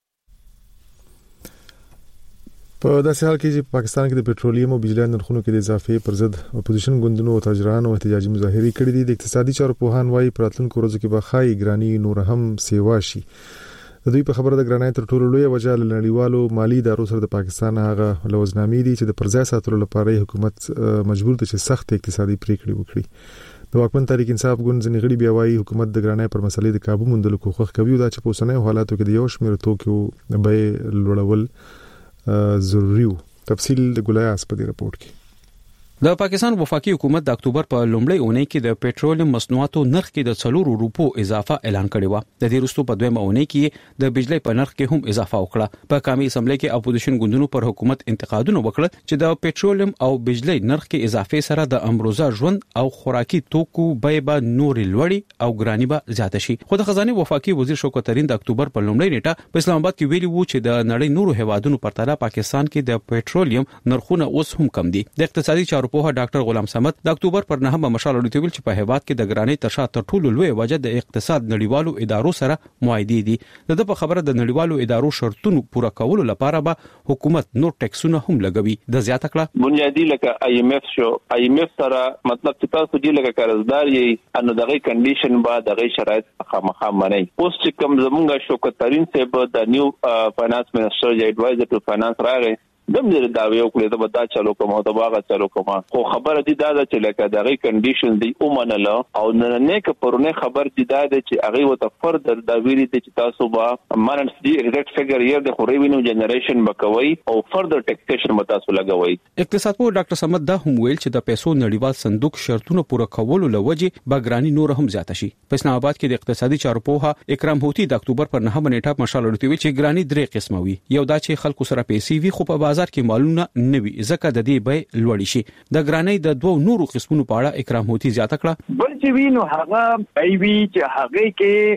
په داسې حال کې چې پاکستان کې د پېټرولیم او بجلی نرخونو کې د اضافې پر ضد اپوزیشن ګوندونو او تاجرانو احتجاجي مظاهرې کړې دي. د اقتصادي چارو پوهان وايي په راتلونکو ورځو کې به ښايي ګراني نور هم سیوا شي. د دوی په خبره د ګرانۍ تر ټولو لویه وجه له نړیوالو مالی ادارو سره د پاکستان هغه لوزنامې دي چې د پرځای ساتلو لپاره حکومت مجبور دی چې سخت اقتصادي پریکړې وکړي. د واکمن تحریک انصاف ګوند ځینې غړي بیا وايي حکومت د ګرانۍ پر مسلې د کابو موندلو کوښښ کوي دا چې په اوسنیو حالاتو کې د یو شمېر توکو بیې لوړول ضروري وو. تفصیل د ګلایاس په دې رپورت کې. د پاکستان وفاقي حکومت د اکتوبر په لومړۍ اونۍ کې د پېټرولیم مصنوعاتو نرخ کې د څلور روپو اضافه اعلان کړی و. د دې وروسته په دویمه اونۍ کې د بجلی په نرخ کې هم اضافه وکړه. په قومي اسمبلی کې اپوزیشن ګوندونو پر حکومت انتقادونه وکړل چې د پېټرولیم او بجلی نرخ کې اضافه سره د امروزه ژوند او خوراکي توکو بیې به نور لوړي او ګرانی به زیاته شي. خو د خزانه وفاقي وزیر شوکت ترين د اکتوبر په لومړۍ نیټه په اسلام آباد کې ویلي وو چې د نړۍ نورو هیوادونو پرتله پاکستان کې د پېټرولیم نرخونه اوس هم کم دي. د اقتصادي چارو په ډاکټر غلام سمت د اکتوبر پر نهمه مشال ویل چې په هیواد کې د ګرانۍ تر شا تر ټولو لوی وجه د اقتصاد نړیوالو ادارو سره معاهدې دي. د په خبره د نړیوالو ادارو شرطونو پوره کولو لپاره به حکومت نور ټیکسونه هم لګوي. د زیاته کړه بنیادی لکه آی ایم ایف شو آی ایم ایف سره مطلب چې تاسو دی لکه قرضدار یې انو دغه کنډیشن با دغه شرایط خامخا منئ. اوس چې کوم زمونږ شوکت ترين صاحب د نیو فاینانس منسٹر یا ایڈوایزر ټو فاینانس راغی دم دې داوی وکړي ته بدا چالو کوم او ته باغ چالو کوم خو خبره دي دا چې لکه دغه کنډیشن دی او منله او نه کې پرونه خبر دي دا چې هغه وته فردر دا ویلي چې تاسو به ماننس دی ایگزیکټ فګر یې د خوريوینو جنریشن بکوي او فردر ټیکسیشن متا سو لګوي. اقتصاد پوه ډاکټر سمت دا هم ویل چې د پیسو نړیوال صندوق شرطونو پوره کولو لوجه باګرانی نور هم زیاته شي. په اسلام آباد کې د اقتصادي چارو پوها اکرام هوتی د اکتوبر پر نهمه نیټه مشال ورته چې ګرانی درې قسمه وي. یو دا چې خلکو سره پیسې وي خو په بازار کې مالونه نوي ځکه د دې بیې لوړ شي. د ګرانۍ د دوه نورو قسمونو په اړه اکرام هوتی زیاته کړه. بل چې وینو هغه ایوي چې هغه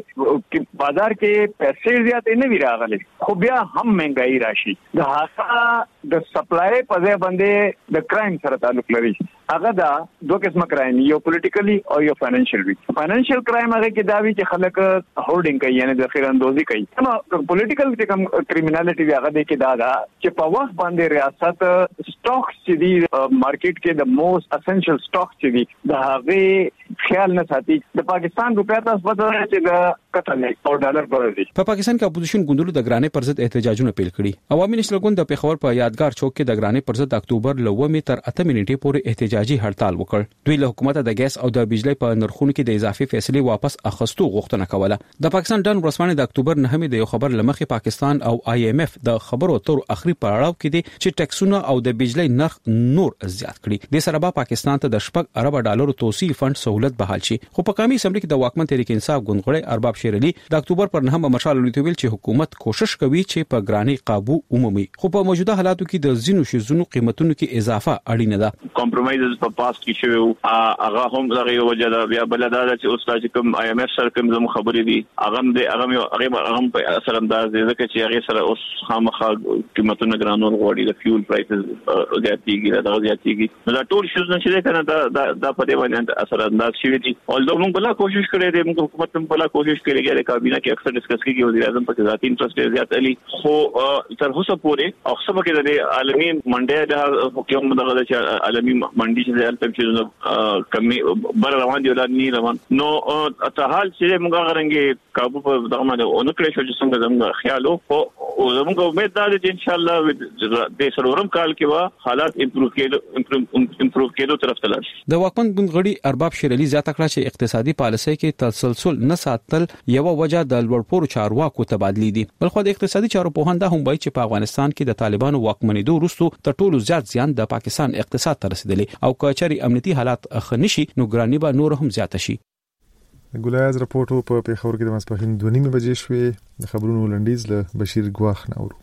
کې بازار کې پیسې زیاتې نه وی راغلي خو بیا هم مهنګای راشي. د هغه د سپلای په ځای باندې د کرایم سره تعلق لري. هغه دا دوه قسمه کرایم یو پولیټیکلی او یو فاینانشل وی. فاینانشل کرایم هغه کې دا وی چې خلک هولډینګ کوي یعنی د خیر اندوزي کوي. نو پولیټیکل چې کوم کریمینالټي هغه د کې دا دا چې په وخت باندې ریاست سټاکس چې دی مارکیټ کې د موست اسنشل سټاکس چې دی د هغه خیال نه ساتي. د پاکستان روپیا تاسو پته چې د قطر او ډالر پر دی. په پاکستان کې اپوزیشن ګوندونو د ګرانۍ پر ضد احتجاجونه پیل کړي. عوامي نشل ګوند د پیښور په یادګار چوک کې د ګرانۍ پر ضد اکتوبر لومې تر اته نیټې پورې احتجاجي هړتال وکړ. دوی له حکومت د ګیس او د بجلی په نرخونو کې د اضافي فیصلې واپس اخستو غوښتنه کوله. د پاکستان ډن ورسمانه د اکتوبر نهمې د یو خبر لمخې پاکستان او آی ایم ایف د خبرو تر اخري پړاو کې دي چې ټیکسونه او د بجلی نرخ نور زیات کړي. د سره به پاکستان ته د شپږ ارب ډالر توسيع فند سہولت بحال شي. خو په قومي اسمبلی کې د واکمن تحریک انصاف ګوندغړی ارباب شیر علي د اکتوبر پر نهمه مشال ویل چې حکومت کوشش کوي چې په ګرانۍ قابو عمومي خو په موجوده حالاتو کې د زینو شیزونو قیمتونو کې اضافه اړینه ده. کمپرمایز پرایسز په پاس کې شوی هغه هم دغه وجه دا بیا بل دا چې اوس چې کوم آی ایم ایف سره کوم زمو خبرې دي هغه هم د هغه هغه هم په اثر انداز دي ځکه چې هغه سره اوس خامخا قیمتونه ګرانول غوړي د فیول پرایسز زیاتېږي دا زیاتېږي دا ټول شوز نه شي کنه دا دا په دې باندې اثر انداز شوی دي اولدو موږ بلا کوشش کړې دي موږ حکومت هم بلا کوشش کړې ده کابینه کې اکثر ډیسکس کیږي وزیر اعظم په ذاتی انټرست زیات علي خو تر اوسه پورې او سبا کې د عالمي منډه د حکومت دغه چې عالمي منډي چې البته چې کمی بر روان دي ولادني روان نو ته حال چې موږ غرنګي کابو په دغه باندې اون کړی شو چې څنګه زموږ خیال او زموږ امید ده چې ان شاء الله د سرورم کال کې وا حالات امپروف کېدو امپروف کېدو طرف ته لاړ د واکمن ګوند غړي ارباب شیر علي زیاته کړه چې اقتصادي پالیسۍ کې تسلسل نه ساتل یو وجه د لوړپوړو چارواکو تبادلې دي بلخو د اقتصادي چارو په هنده هم وایي چې په افغانستان کې د طالبانو واکمنېدو وروسته تر ټولو زیات زیان د پاکستان اقتصاد ته رسیدلی او کچري امنیتي حالات خنشي نو ګرانی به نور هم زیات شي ګولایز رپورټو په پیښور کې د ماسپښین دوه نیمه بجې شوې د خبرونو لنډیز له بشیر ګواخ نورو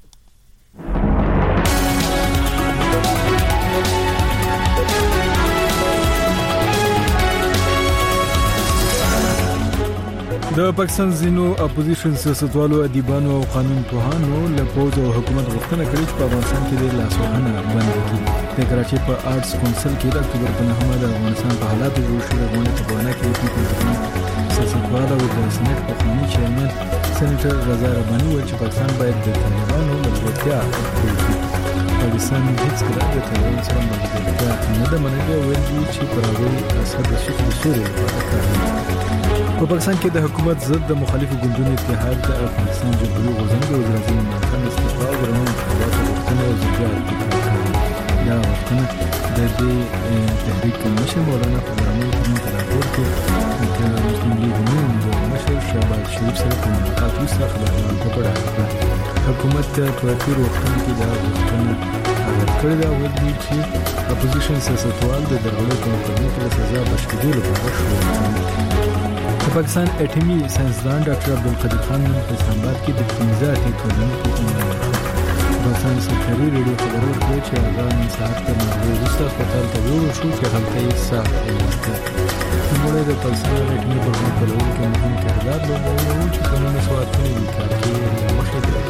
د پاکستان زینو اپوزیشن سیاستوالو ادیبانو او قانون پوهانو له پوز او حکومت غوښتنه کړې چې په افغانستان کې د لاسوهنه بند کړي د کراچۍ په آرټس کونسل کې د اکتوبر په نهمه د افغانستان په حالاتو جوړ شوی غونډه په بڼه کې پیټي سیاستوال او د سېنات پخوانی چیرمن سېنیټر رضا رباني وایي چې پاکستان باید د طالبانو ملګرتیا وکړي پاکستان هیڅ کله د طالبانو سره ملګرتیا نه ده منلې او ویلي چې پر هغوی اثر د سوچ سوري لپاره کار په پاکستان کې د حکومت ضد د مخالفو ګوندونو اتحاد د افغانستان جمهوریت غوښتنه د وزیر اعظم عمران خان استعفا او روان انتخاباتو غوښتنه او ځګر کړې دا غوښتنه د دې تحریک مشر مولانا فضلالله په راپور کې د مسلم لیگ نون د مشر شهباز شریف سره په ملاقات وروسته خبرونه خبره کړه حکومت په تیر وختونو کې دا غوښتنه کړې ده ودی چې اپوزیشن سیاستوال د درغلۍ په مقابل کې سزا بشکېدو لپاره شو د پاکستان اټومي ساينسدان ډاکټر عبدالقادر خان نن په اسلام آباد کې د پنځه اتیا کلونو په عمر پاکستان سرکاري ریډیو خبرونه ورکړي چې هغه نن سهار په نړۍ وروسته هسپتال ته وړل شو چې هلته یې ساه ورکړه نوموړی د پاکستان اټومي پروګرام په لور کې مهم کردار لوبوي چې په نولس سوه اته نوي کال کې مخکې د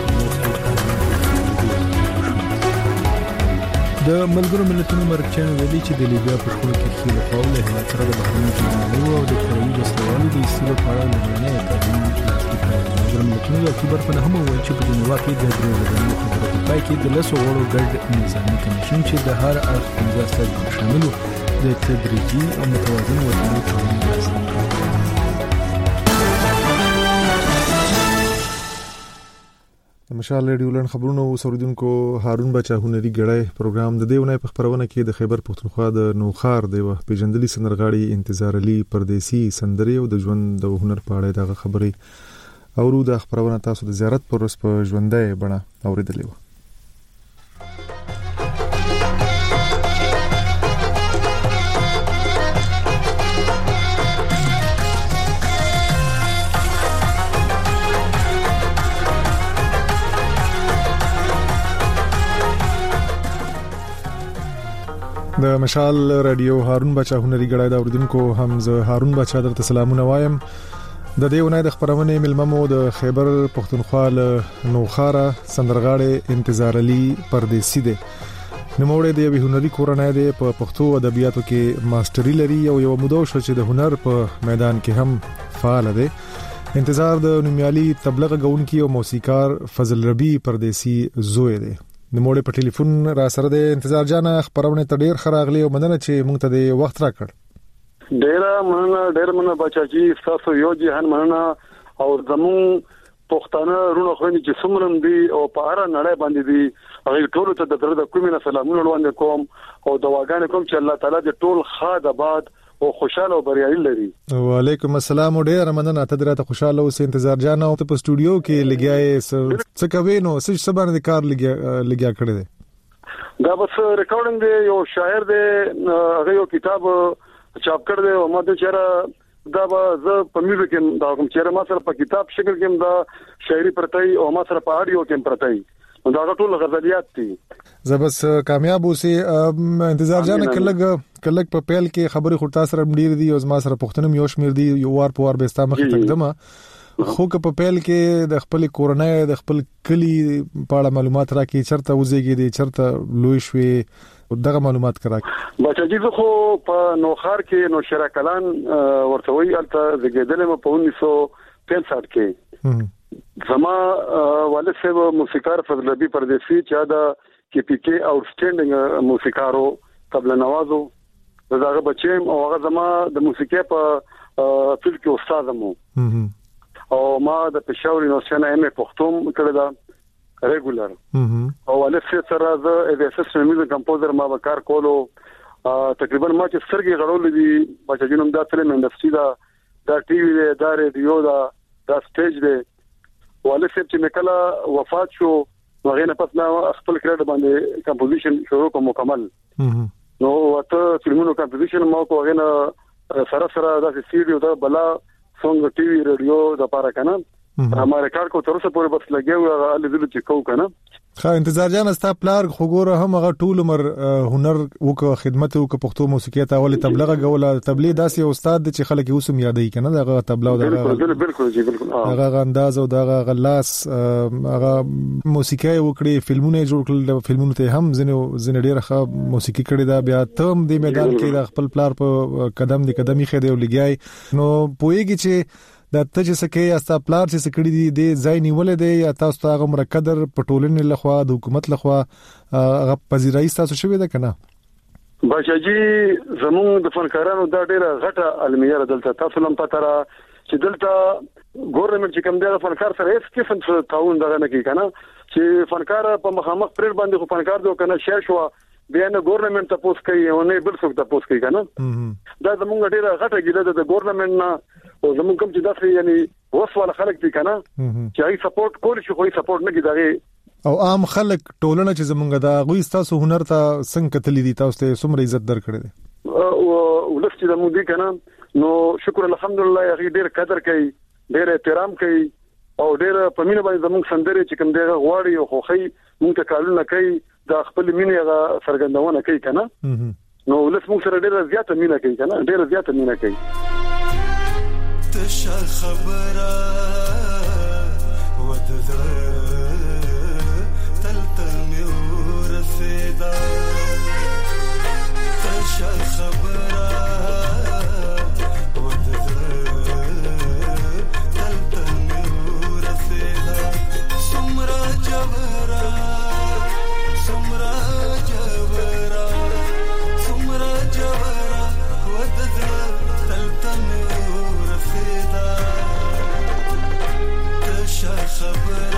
د ملګرو ملتونو مرکچیانو ویلي چې د لیبیا په شخړو کې خېل خپل له هیواد سره د بهرنیو چارو او د کورنۍ وسلوالو د ایستلو په اړه لومړنی قدم لاسلیک کړی ملګرو ملتونو د اکتوبر په نهمه وایي چې په جنیوا کې د درې ورځې خبرو په پای کې د لسو غړو ګډ نظامي کمیشن چې د هر اړخ پنځه استازي شامل د تدریجي او متوازن وسلو چلند لاسلیک کړ د مشال ریډیو لن خبرونو سروډونکو هارون بچا هنري ګړای پروګرام د دیونه په خبرونه کې د خیبر پښتونخوا د نوخار دی و پیجندلي سندرغاړي انتظار علي پردیسي سندري او د ژوند د هنر په اړه دغه خبرې اورو د خبرونه تاسو د زیارت پر ورځ په ژوندۍ بڼه اوریدلې و د مشال رادیو هارون بچا هنري ګړای دا اوردونکو حمزه هارون بچا درته سلامونه وایم د دې ونای د خبرونه ملممو د خیبر پښتونخوا له نوخاره سندرغاړي انتظار علي پردیسي دي نوموړی د هنري کورنۍ دی په پښتو ادبیاتو کې ماستری لري او یو مودو شو چې د هنر په میدان کې هم فعال دی انتظار د نومیالي تبلیغ غونکي او موسیقار فضل ربی پردیسي زوی دی نموړې په ټلیفون را سره د انتظار جان خبرونه ته ډیر خراغلی او مننه چې موږ ته د وخت راکړ ډیر مننه ډیر مننه بچاجي تاسو یو جهان مننه او زمون پښتانه رونه خويندې چې څومره دي او په اړه نړۍ باندې دي هغه ټول ته د درد کومه سلامونه وړاندې کوم او دعاګانې کوم چې الله تعالی دې ټول خاد آباد او خوشاله او بریالي لري وعلیکم السلام ډیر مننه ته درته خوشاله اوس انتظار جان او په سټوډیو کې لګیاي څه کوي نو څه سبا نه کار لګیا لګیا کړی دی دا بس ریکارډینګ دی یو شاعر دی هغه یو کتاب چاپ کړ دی او ماته چیرې دا به زه په میوزیک کې دا کوم چیرې ما سره په کتاب شکل کې دا شاعري پرتای او ما سره په اډیو کې پرتای دا ټول غزلیات دي. زبس کامیاب اوسې انتظار جان کله کله په پیل کې خبري خورتا سره ډیر دي او زما سره پښتنم یو شمیر دي یو وار په وار به ستا مخې تقدمه خو که په پیل کې د خپل کورنۍ د خپل کلی په اړه معلومات راکې چرته وزيږي دي چرته لوی شوي دغه معلومات کراکې بچی زه خو په نوخار کې نو شراکلان ورته وی الته زګیدل په انیس سو پنځه کې زما والد صاحب موسیقار فضل ربی پردیسی چې دا کې پی کې آوټسټینډینګ موسیقارو قبل نوازو دغه بچیم او هغه زما د موسیقي په فیلډ کې استاد مو او ما د پېښور یونیورسيټي نه ایم ای پښتو کړی دا ریګولر او ولې سره زه د اسسټنټ میوزیک کمپوزر ما وکړ کولو تقریبا ما چې سرګي غړول دي بچا جنوم دا فلم انډستری دا دا ټي وي دا ریډیو دا دا سټیج دی ولې چې مکلا وفات شو هغه نه پس ما خپل کړه باندې کمپوزیشن شروع کوم مکمل نو وته فلمونو کمپوزیشن ما کو هغه نه سره سره دا سیډیو دا بلا څنګه ټي وي ریډیو د پاره کنه ما ریکارډ کو تر اوسه پورې بس لګیو هغه لیدل چې کو کنه خا انتظار جان استا پلار خګوره هم هغه ټول عمر هنر وکړه خدمت وکړه پښتو موسیقي ته اول تبلیغ غوله تبلیغ داسې استاد چې خلک اوسم یادې کنه دغه تبلیغ دغه بالکل بالکل جی بالکل هغه انداز او دغه غلاس هغه موسیقي وکړي فلمونه جوړ کړل فلمونه ته هم زنه زنه ډیره ښه موسیقي کړي دا بیا تم د میدان کې د خپل پلار په قدم دی قدمي خېده ولګي نو پويږي چې د تاسو سکه استا پلار چې سکړی دي د ځای نیولې دی یا تاسو ته هغه مرکدر پټولنې لخوا د حکومت لخوا هغه پذیرای تاسو شوی ده کنه بچاجي زموږ د فنکارانو دا ډیره غټه علمیه دلته تاسو لم پته را چې دلته ګورنمنت چې کوم دی فنکار سره هیڅ قسم څه تعاون دغه نه کوي کنه چې فنکار په مخامخ پرېړ باندې خو فنکار دو کنه شې شو بیا نه ګورنمنت تاسو کوي او نه بل څوک تاسو کوي کنه دا زموږ ډیره غټه ګیله د ګورنمنت نه او زموږ کوم چې داسې یعنی وسواله خلک دي کنه چې هغه سپورټ کول شي خو سپورټ نه کیږي او عام خلک ټولنه چې زمونږ دا غوي تاسو هنر ته څنګه کتلې دي تاسو ته څومره عزت درکړي دي او ولست د مو دي کنه نو شکر الحمدلله هغه ډیر قدر کوي ډیر احترام کوي او ډیر په مینه باندې زموږ سندري چې کوم دی غواړي او خوخي مونږ ته کارونه کوي د خپل مینه هغه څرګندونه کوي کنه نو ولست مونږ سره ډیر زیاته مینه کوي کنه ډیر زیاته مینه کوي تشا خبره ودده تل تل می ورسیدا تشا خبره ودده تل تل می ورسیدا سمرا جبرا سمرا جبرا سمرا جبرا ودده تل تل خبره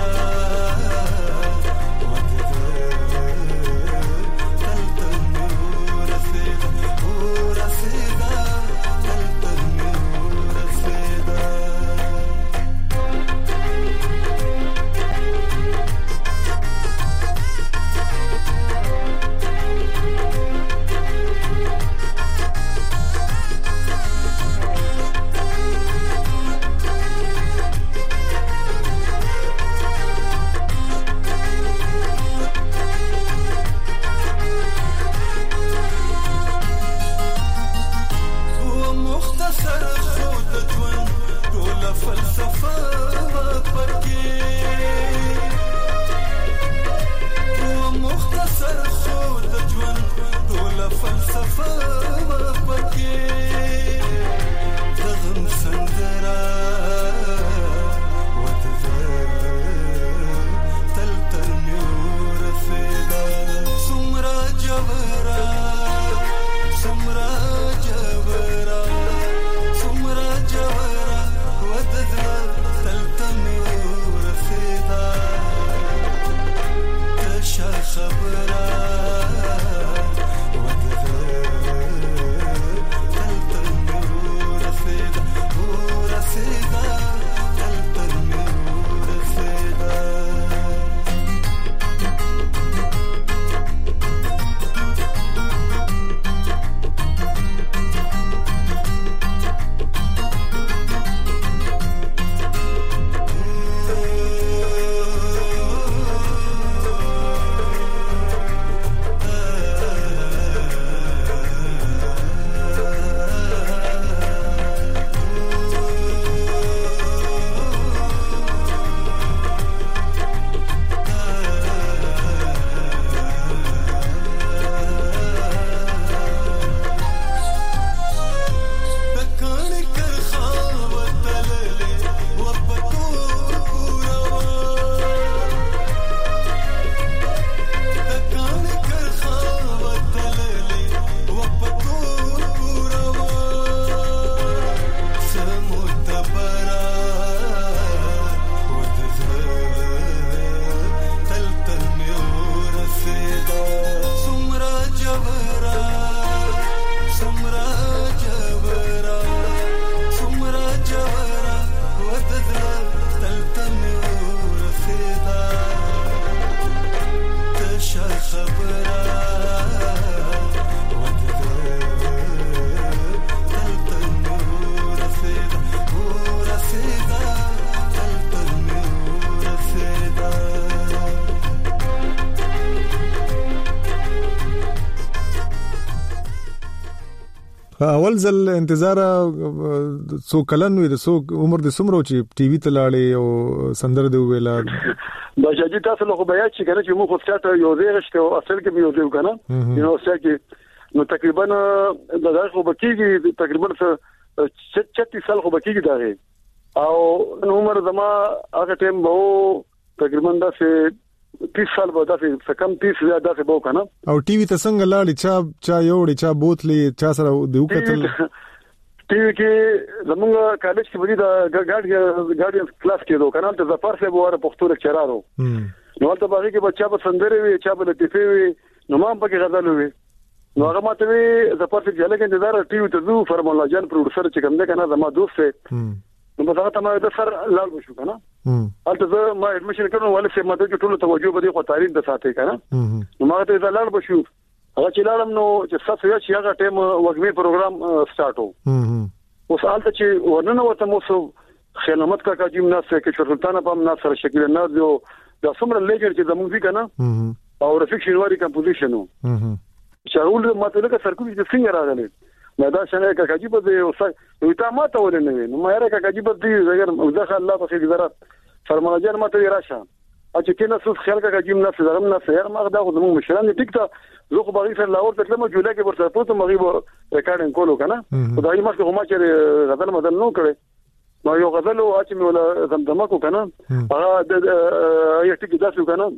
اول ځل انتظار څو کلن وي د څو عمر د سمرو چې ټي وي ته لاړې او سندر دی ویلا بچاجي تاسو له خو بیا چې کنه چې موږ خو ستاسو یو ځای غشته او اصل کې یو ځای کنه نو څه نو تقریبا د دغه خو بکیږي تقریبا څه سال خو بکیږي دا او عمر زما هغه ټیم وو تقریبا دا څه تیس سال به داسې کم تیس یا داسې به وکنه او ټي وي ته څنګه لاړې چا چا یوړې چا بوتلې چا سره د وکتل ټي وي کې زمونږ کالج کې بری دا ګاډي ګاډي کلاس کې دوه کنه ته ظفر صاحب واره پښتو لیکچرار وو نو ته باغې کې بچا په سندره وي چا په لطیفه وي نو ما په کې غزل وي نو هغه ماته وی ظفر صاحب چې لکه انتظار ټي وي ته زو فرمولا جان پروډوسر چې کوم ده کنه زما دوست دی نو په هغه ته ما د سر لاړ وشو کنه البته زه ما اډمیشن کړو ولې چې ما د ټولو توجه به خو تعلیم د ساتي کنه نو ما ته لاړ وشو هغه چې لاړم نو چې تاسو یې چې هغه ټیم وګمي پروګرام سٹارټ وو اوس البته چې ورننه وته مو سو خیانت کا کاجیم ناس کې سلطان په ناس سره شکل نه دی دا څومره لیجر چې زموږ وی کنه او رفیق شینواری کمپوزیشن وو شاول ماته لکه سرکوب چې څنګه راغلی ما دا څنګه کاجی په دې اوسه نو تا ماته ولې نه نو ما یې کاجی په دې اگر ځکه الله په دې ضرورت فرمان جان ماته راشه ا چې کله څه خیال کاجی نه څه زغم نه څه ما دا خو زموږ مشران ټیک ته زه خو باغی سره لاور ته لمه جوړه کې ورته پروت مغيب ریکارډینګ کولو کنه خدای ما څه ما چې غزل مدل نو کړي نو یو غزل او چې مولا زمزمه کو کنه هغه د یو ټیک داسو کنه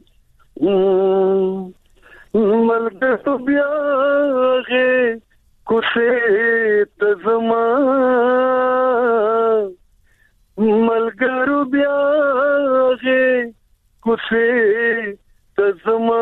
ملګری بیا کوسه تزما ملګرو بیاغه کوسه تزما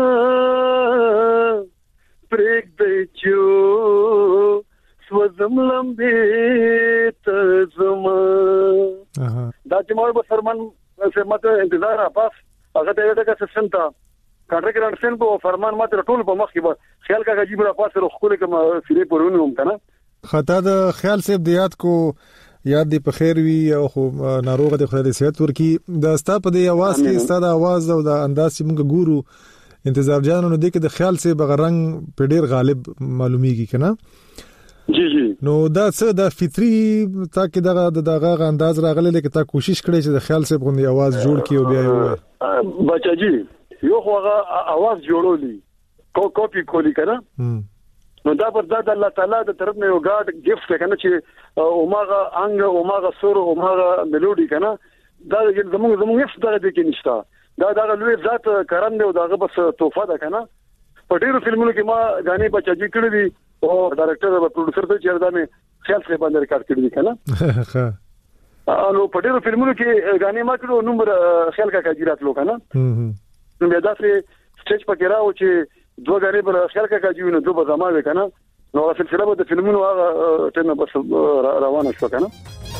پرېګ دې چو سوزم لمبه تزما دا چې موږ به فرمان سمته انتظار اپاس هغه ته یو څه سنتا کارته ګران سن په فرمان ماته ټول په مخ کې خیال کا عجیب را پاسه رخ کوله کما سیره پرونوم کنه خطا د خیال صاحب د یاد کو یاد دی په خیر وی او خو ناروغه د خدای صحت ورکی د ستا په دی आवाज کې ستا د आवाज او د انداز چې موږ ګورو انتظار جانو نو د کې د خیال صاحب غرنګ په ډیر غالب معلومیږي کنه جی جی نو دا څه د فطری تاکي دغه دغه انداز راغلی لکه تا کوشش کړی چې د خیال صاحب غوندي आवाज جوړ کړي او بیا یو بچا جی یو خو आवाज جوړولی کو کاپی کولی کنه نو دا پر دا د الله تعالی د طرف نه یو ګاډ گیفت کنه چې اوماغه انګ اوماغه سور اوماغه ملودي کنه دا زموږ زموږ هیڅ دغه د کې نشته دا دا لوی ذات کرم دی او داغه بس توفه ده کنه په ډیرو فلمونو کې ما غانې بچی کړی دي او ډایرکټر او پروډوسر ته چیرې دا مې خیال څخه باندې ریکارډ کړی دي کنه ښه نو په ډیرو فلمونو کې غانې ما کړو نمبر خیال کا کاجرات لو کنه نو بیا داسې سټیج پکې راو چې دوه غړي بل خیال کا کاجو نو دوه زماوي کنه نو سلسله به د فلمونو هغه ټنه بس روانه شو کنه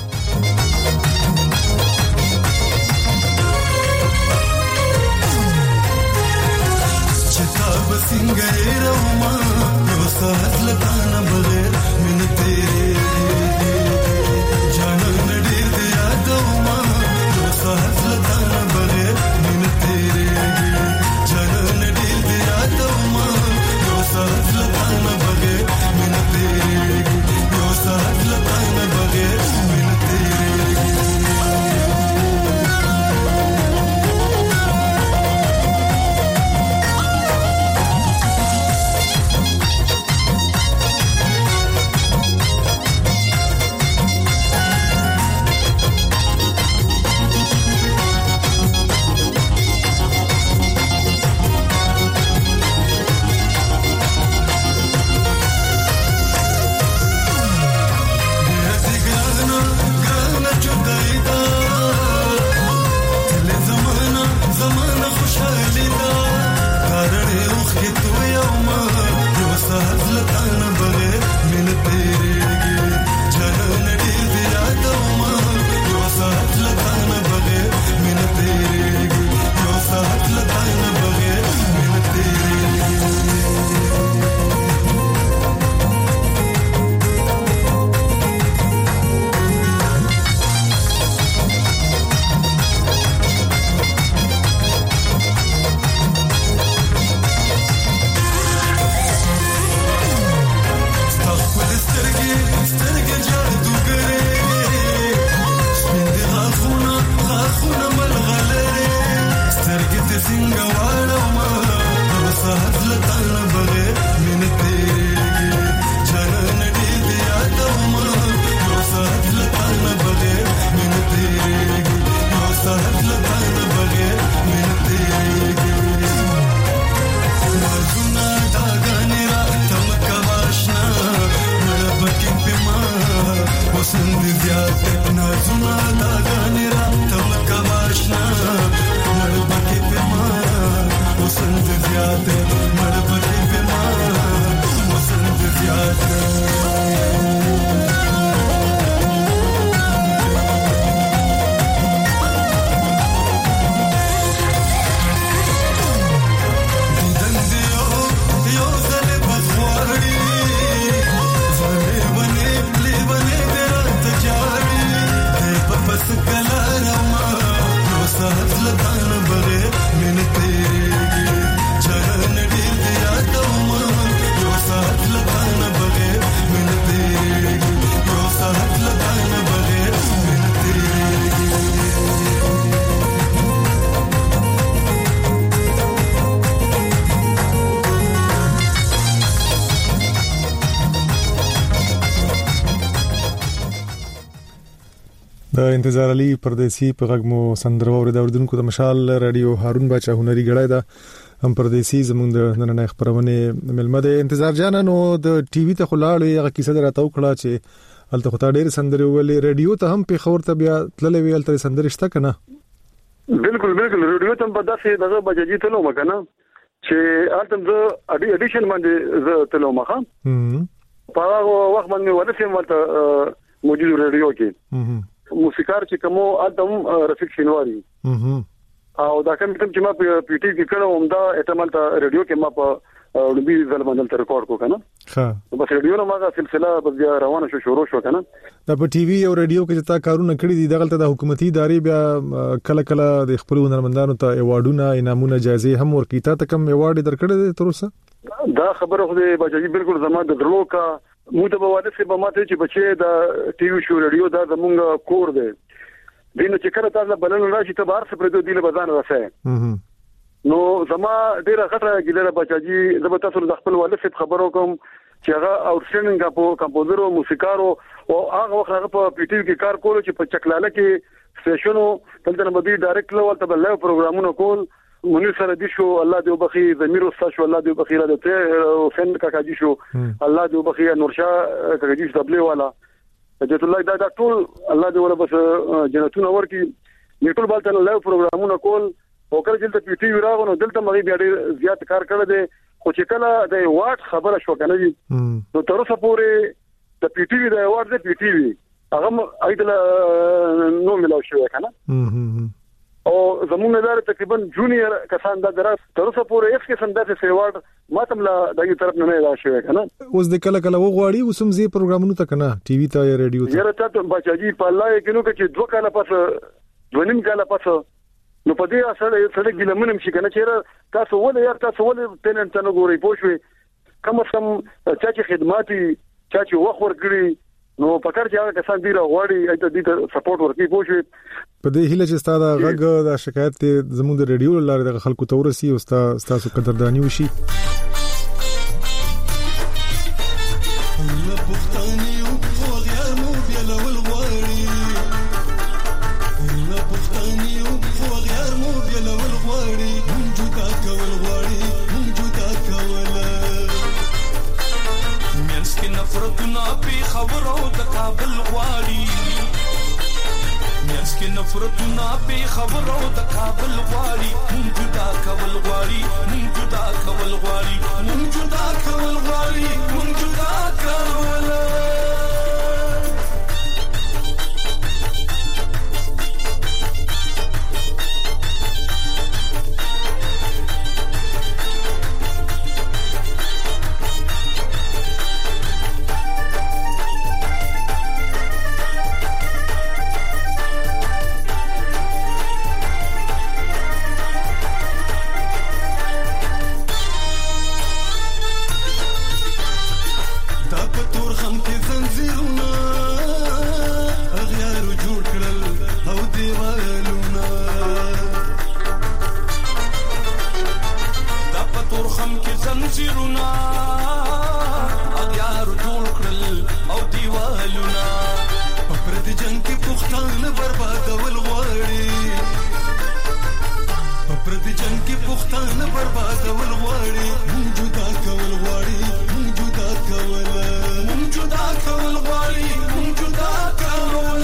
چتا بسنګ روما یو سات لکانه بغیر من تیرے جان نډیر دی یادوما یو سات لکانه بغیر من تیرے سات لکانه بغیر من تیرے یو سات لکانه بغیر من څنګه واړم یو ساعت لتان بغیر من تیرېږي جانان ډېر دې یادوم یو ساعت لتان بغیر من تیرېږي یو ساعت لتان بغیر من تیرېږي نازونه داګانې راته مه کوه اشنا مړه پکې پې ما حسن دې زیات دی نازونه داګانې راته مه کوه اشنا مړه پکې پې ما حسن دې زیات دی مړه پکې پې ما حسن دې زیات دی د انتظار علي پردیسی په غږ مو سندره اوریدل اوردونکو د مشال رادیو هارون باچا هنري غړای دا هم پردیسی زموږ د نن خبرونه ملمه ده انتظار جان نو د ټي وي ته خلاړو هغه کیسه درته وکړه چې الته خو تا ډېر سندره ولې رادیو ته هم په خبر ته بیا تللې ویل تر سندره شته کنه بالکل بالکل رادیو ته په داسې دغه بجې ته نو مکنه چې الته د اډیشن باندې زه تلو مخه په هغه وخت باندې ولته ملته موجود رادیو کې موسیقار چې کومو ادم رفیق شینواری او دا کوم چې ما په پی ټی کې کړو هم دا احتمال ته رادیو کې ما په لوبي ځل باندې تر ریکارډ کو کنه ها بس رادیو نو ماغه سلسله بیا روانه شو شروع شو کنه دا په ټي وي او رادیو کې چې تا کارونه کړی دي دغلت د حکومتي ادارې بیا کله کله د خپل هنرمندانو ته ایوارډونه انعامونه جایزې هم ورکیتا ته کوم ایوارډ درکړی تر اوسه دا خبره خو دې بچی بالکل زما د درلو کا مو ته بواله څه به ماته چې بچي دا ټي وي شو رادیو دا زمونږ کور دی دینه چې کله تاسو بلل راشي ته بار څه پرې دی له بزان راسه نو زما ډیره غټه ګیلره بچاجي زما تاسو د خپل والد څخه خبرو کوم چې هغه اورشننګ په کمپوزر او موسیقارو او هغه وخت هغه په پی ټی وي کې کار کولو چې په چکلاله کې سټیشنو دلته نه بدی ډایرکټ لول ته بل پروګرامونه کول منیر سره دي شو الله دې وبخي ضمیر استاد شو الله دې وبخي را دې حسین کاکا جی شو الله دې وبخي نورشاه کاکا جی دبلې والا جت الله دا دا ټول الله دې ولا بس جنتونه ورکی نیټول بالته له پروګرامونه کول او کله چې د پی ټی وی راغونو دلته مغي بیا ډیر زیات کار کړی دی خو چې کله د واټ خبره شو کنه دي نو تر اوسه پورې د پی ټی وی د واټ د پی ټی وی هغه ایدل نو ملاو شو کنه او زموږ نظر تقریبا جونیئر کسان دا درس تر اوسه پورې هیڅ قسم داسې سیواړ ماتم لا دغه طرف نه نه راشي کنه اوس د کله کله وغواړي وسم زی پروګرامونو ته کنه ټي وي ته یا رادیو ته یره تاسو بچاجي په الله کې نو چې دوه کاله پس ځونیم کاله پس نو په دې اصل سره ګلمنم شي کنه چې تاسو ولې یار تاسو ولې ټیلنټ نه ګوري پوښوي کوم سم چې خدماتي چې وخت ورګړي نو پکړ چې هغه کسان دی راغوري ایت دې ته سپورټ ورکړي پوښوي په دې هیله چې ستاسو غږ د شکایت زموږ د رادیو لاره د خلکو تورسي او تاسو قدردانی وشي نفرتنا به خبرو د کابل غواړي مونږ جدا کول غواړي مونږ جدا کول غواړي مونږ جدا کول غواړي مونږ جدا کول پښتانه برباد ول غواړي موجوده کول غواړي موجوده کول موجوده کول غواړي موجوده کول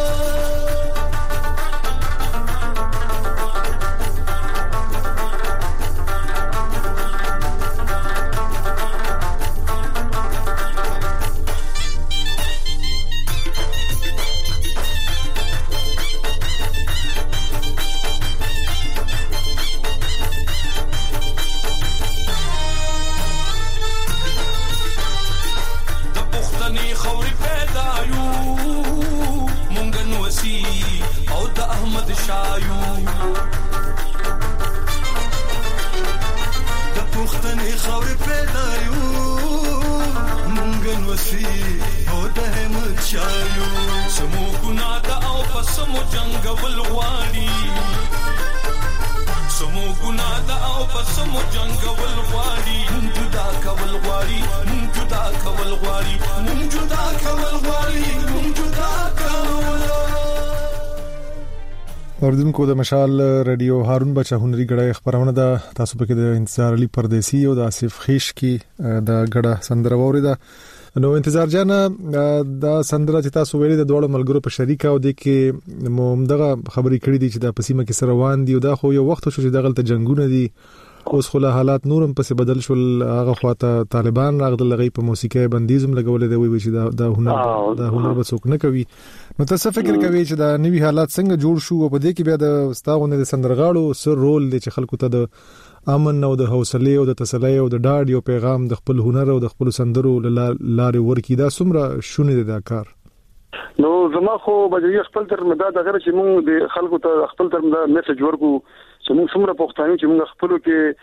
اوردونکو د مشال رادیو هارون بچا هنري غړې خبرونه ده تاسو پکې د انتظار علي پردیسی او د آصف خیش کی د غړه سندره وریده نو انتظار جان دا سندره چې تاسو ویلي د دوړو ملګرو په شریکه او د کې مومدغه خبرې کړې دي چې د پسیمه کې سره روان دي او دا خو یو وخت شو چې دغه جنگونه دي اوس خو حالات نورم پسې بدل شول هغه خواته طالبان راغله لغې په موسیقي بندیزم لګولې دی وی چې دا هنر دا هنر به څوک نه کوي نو تاسو فکر کوئ چې دا نوی حالات څنګه جوړ شو او په دې کې بیا د ستاغونه د سندرغاړو سر رول دی چې خلکو ته د امن او د حوصله او د تسلی او د ډاډ یو پیغام د خپل هنر او د خپل سندرو لارې ورکی دا څومره شونه دا کار نو زما خو بجې خپل تر مدا دغه چې موږ د خلکو ته خپل تر مدا میسج ورکو چې موږ څومره پښتانه چې موږ خپل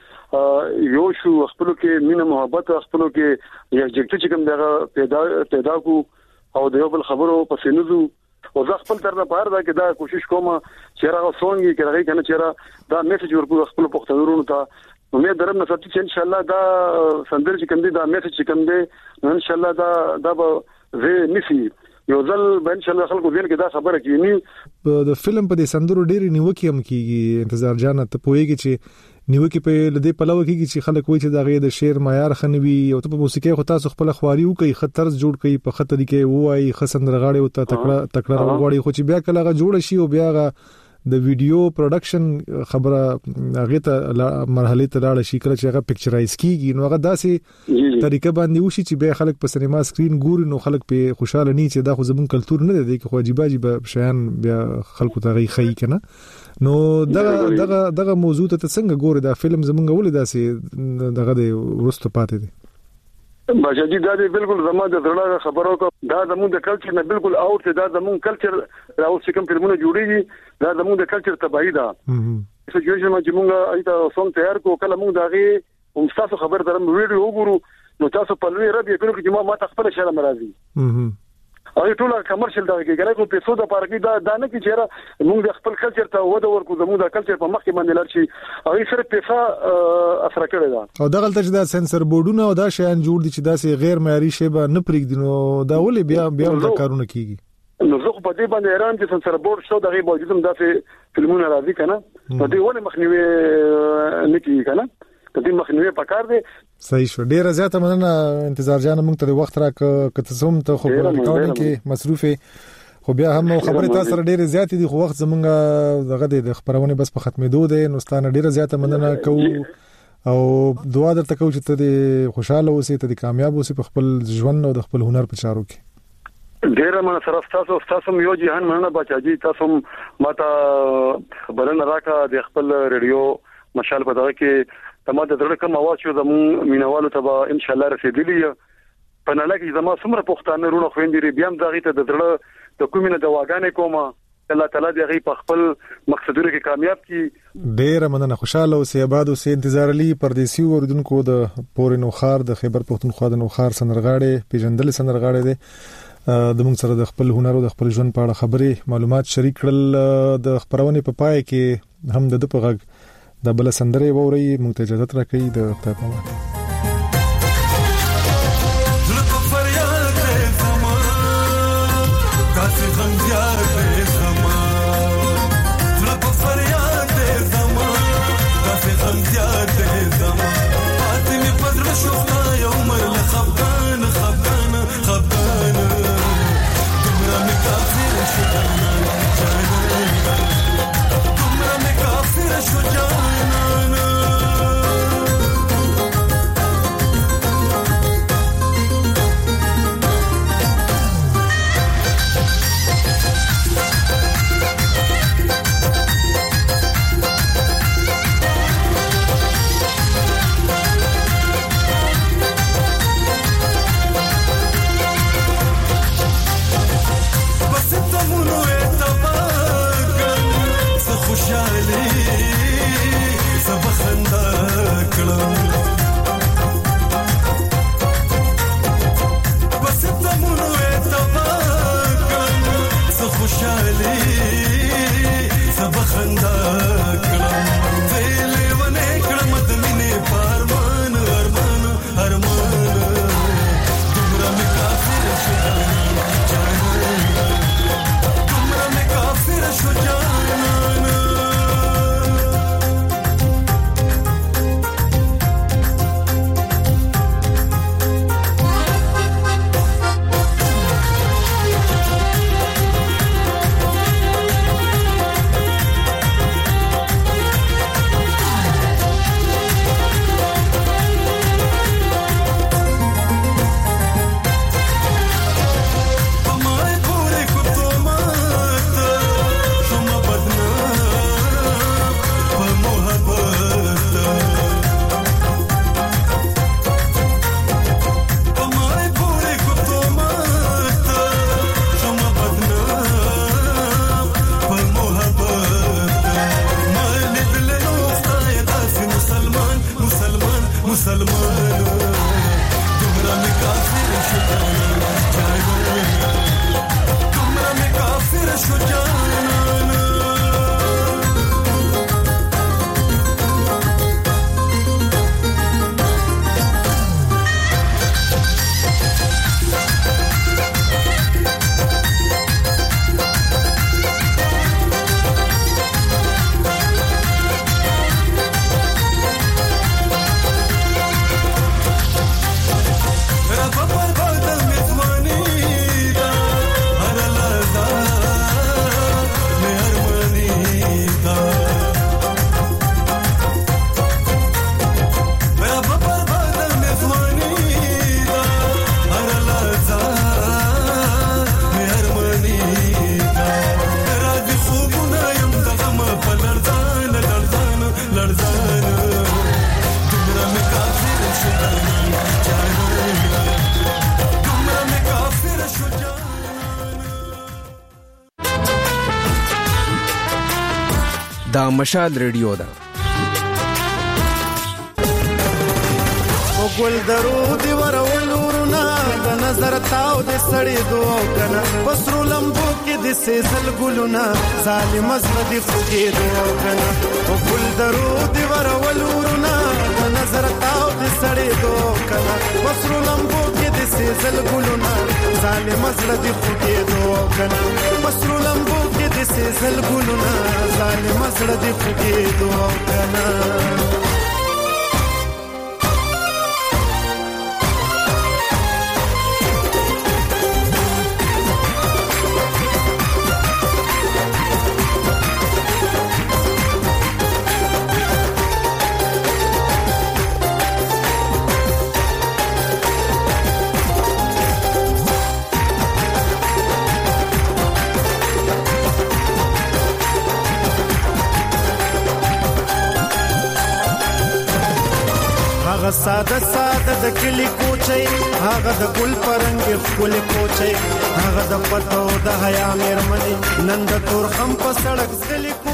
کې یو شو خپل کې مینه محبت خپل کې یو جګړه چې کوم دغه پیدا پیدا کو او د یو بل خبرو پسې نزو او زه خپل تر نه پاره دا کې دا کوشش کوم چې راغ سونګي کې راغی کنه چې دا میسج ورکو خپل پښتنو ته امید درم نه ستې چې ان شاء الله دا سندر چې کوم دي دا میسج چې کوم دي ان شاء الله دا دا به زه نسی یو ځل به ان شاء الله خلکو دین کې دا خبره کینی د فلم په دې سندرو ډېری نیوکې هم کیږي انتظار جان ته پوهیږي چې نیوکې په لدې پلو کیږي چې خلک وایي چې دا غي د شعر معیار خنوي او ته په موسیقي خو تاسو خپل خواري وکي خطر جوړ کړي په خطر کې وایي خسندرغاړي او ته تکړه تکړه وغوړي خو چې بیا کله غا جوړ شي او بیا د ویډیو پروډکشن خبره هغه ته مرحله ته لاړ شي کله چې هغه پکچرایز کیږي نو هغه داسې طریقه باندې وشي چې به خلک په سینما سکرین ګوري نو خلک په خوشاله نه چې دا خو زمون کلچر نه دی چې خو عجیب عجیب شیان بیا خلکو ته غي خي کنه نو دغه دغه دغه موضوع ته څنګه ګوري دا فلم زمونږ ولې داسې دغه د ورستو پاتې دي بچی دا دی بالکل زما د زړه خبرو کو دا زموږ د کلچر نه بالکل اوټ دا زموږ کلچر راو چې کوم فلمونه جوړیږي دا زموږ د کلچر تبعی ده سچويشن چې موږ ایته سونګ تیار کو کله موږ داغه هم تاسو خبر درم ویډیو وګورو نو تاسو په لوی رب یې کړو چې ما ما تخپل شرم راځي او ټول کمرشل دا کې ګره کو پیسو د پارکي دا دانه کې چیرې موږ د خپل کلچر ته وده ورکو زموږ د کلچر په مخ کې باندې لار شي او یې سره پیسه اثر کړی دا او دغه تل چې دا سنسر بورډونه او دا شیان جوړ دي چې دا سي غیر معیاري شی به نه پرېږدي نو دا ولې بیا بیا دا کارونه کیږي نو زه په دې باندې ایران چې سنسر بورډ شو دغه باوجود داسې فلمونه راځي کنه په دې ولې مخنیوي نکي کنه ته دې مخنیوي پکار دی صحیح شو ډیره زیاته مننه انتظار جان موږ ته وخت راک کته زوم ته خو په ریکارډینګ کې مصروفه خو بیا هم خبره تاسو سره ډیره زیاتې دي خو وخت زمونږ دغه د خبرونه بس په ختمېدو دي نو ستانه ډیره زیاته مننه کوو او دعا درته کوم چې ته خوشاله اوسې ته کامیاب اوسې په خپل ژوند او د خپل هنر په چارو کې ډیره من سره تاسو تاسو یو جهان مننه بچاجي تاسو ماته خبرونه راکا د خپل ریډیو مشال په دغه کې تمام د درې کوم आवाज شو زمون مینوالو ته ان شاء الله رسیدلی په نه لکه زما څومره پښتانه رونه خويندې بیا هم دغه ته د درې د کومینه د واګانې کومه الله تعالی دې په خپل مقصدونو کې کامیاب کړي ډیر مننه خوشاله اوسې آباد اوسې انتظار علي پردیسی اوردونکو د پورې نوخار د خیبر پختونخوا د نوخار سندرغاړي پیژندل سندرغاړي دي د موږ سره د خپل هنر او د خپل ژوند په اړه خبرې معلومات شریک کړل د خبرونه په پای کې هم د په غږ د بل سندرې ووري موږ ته اجازه راکړي د خپل په وخت زما مسلمان دومره مې کافر شو جانان دومره مې کافر شو جانان دا مشال ریډیو ده ګل درو دی ورولورنا د نظر تاو د سړی دوه کنه پسرو لمبو کې د سیزل ګلونا ظالم زړه دی فوجي دوه کنه ګل درو دی ورولورنا د نظر تاو د سړی دوه کنه پسرو لمبو کې د سیزل ګلونا ظالم زړه دی فوجي دوه کنه پسرو لمبو کې د سیزل ګلونا ظالم زړه دی فوجي دوه کنه هغه ساده ساده د کلی کوچي هغه د ګل پرنګ خپل کوچي هغه د پټو د حیا مېرمنې نن د تور خم په سړک زلی کو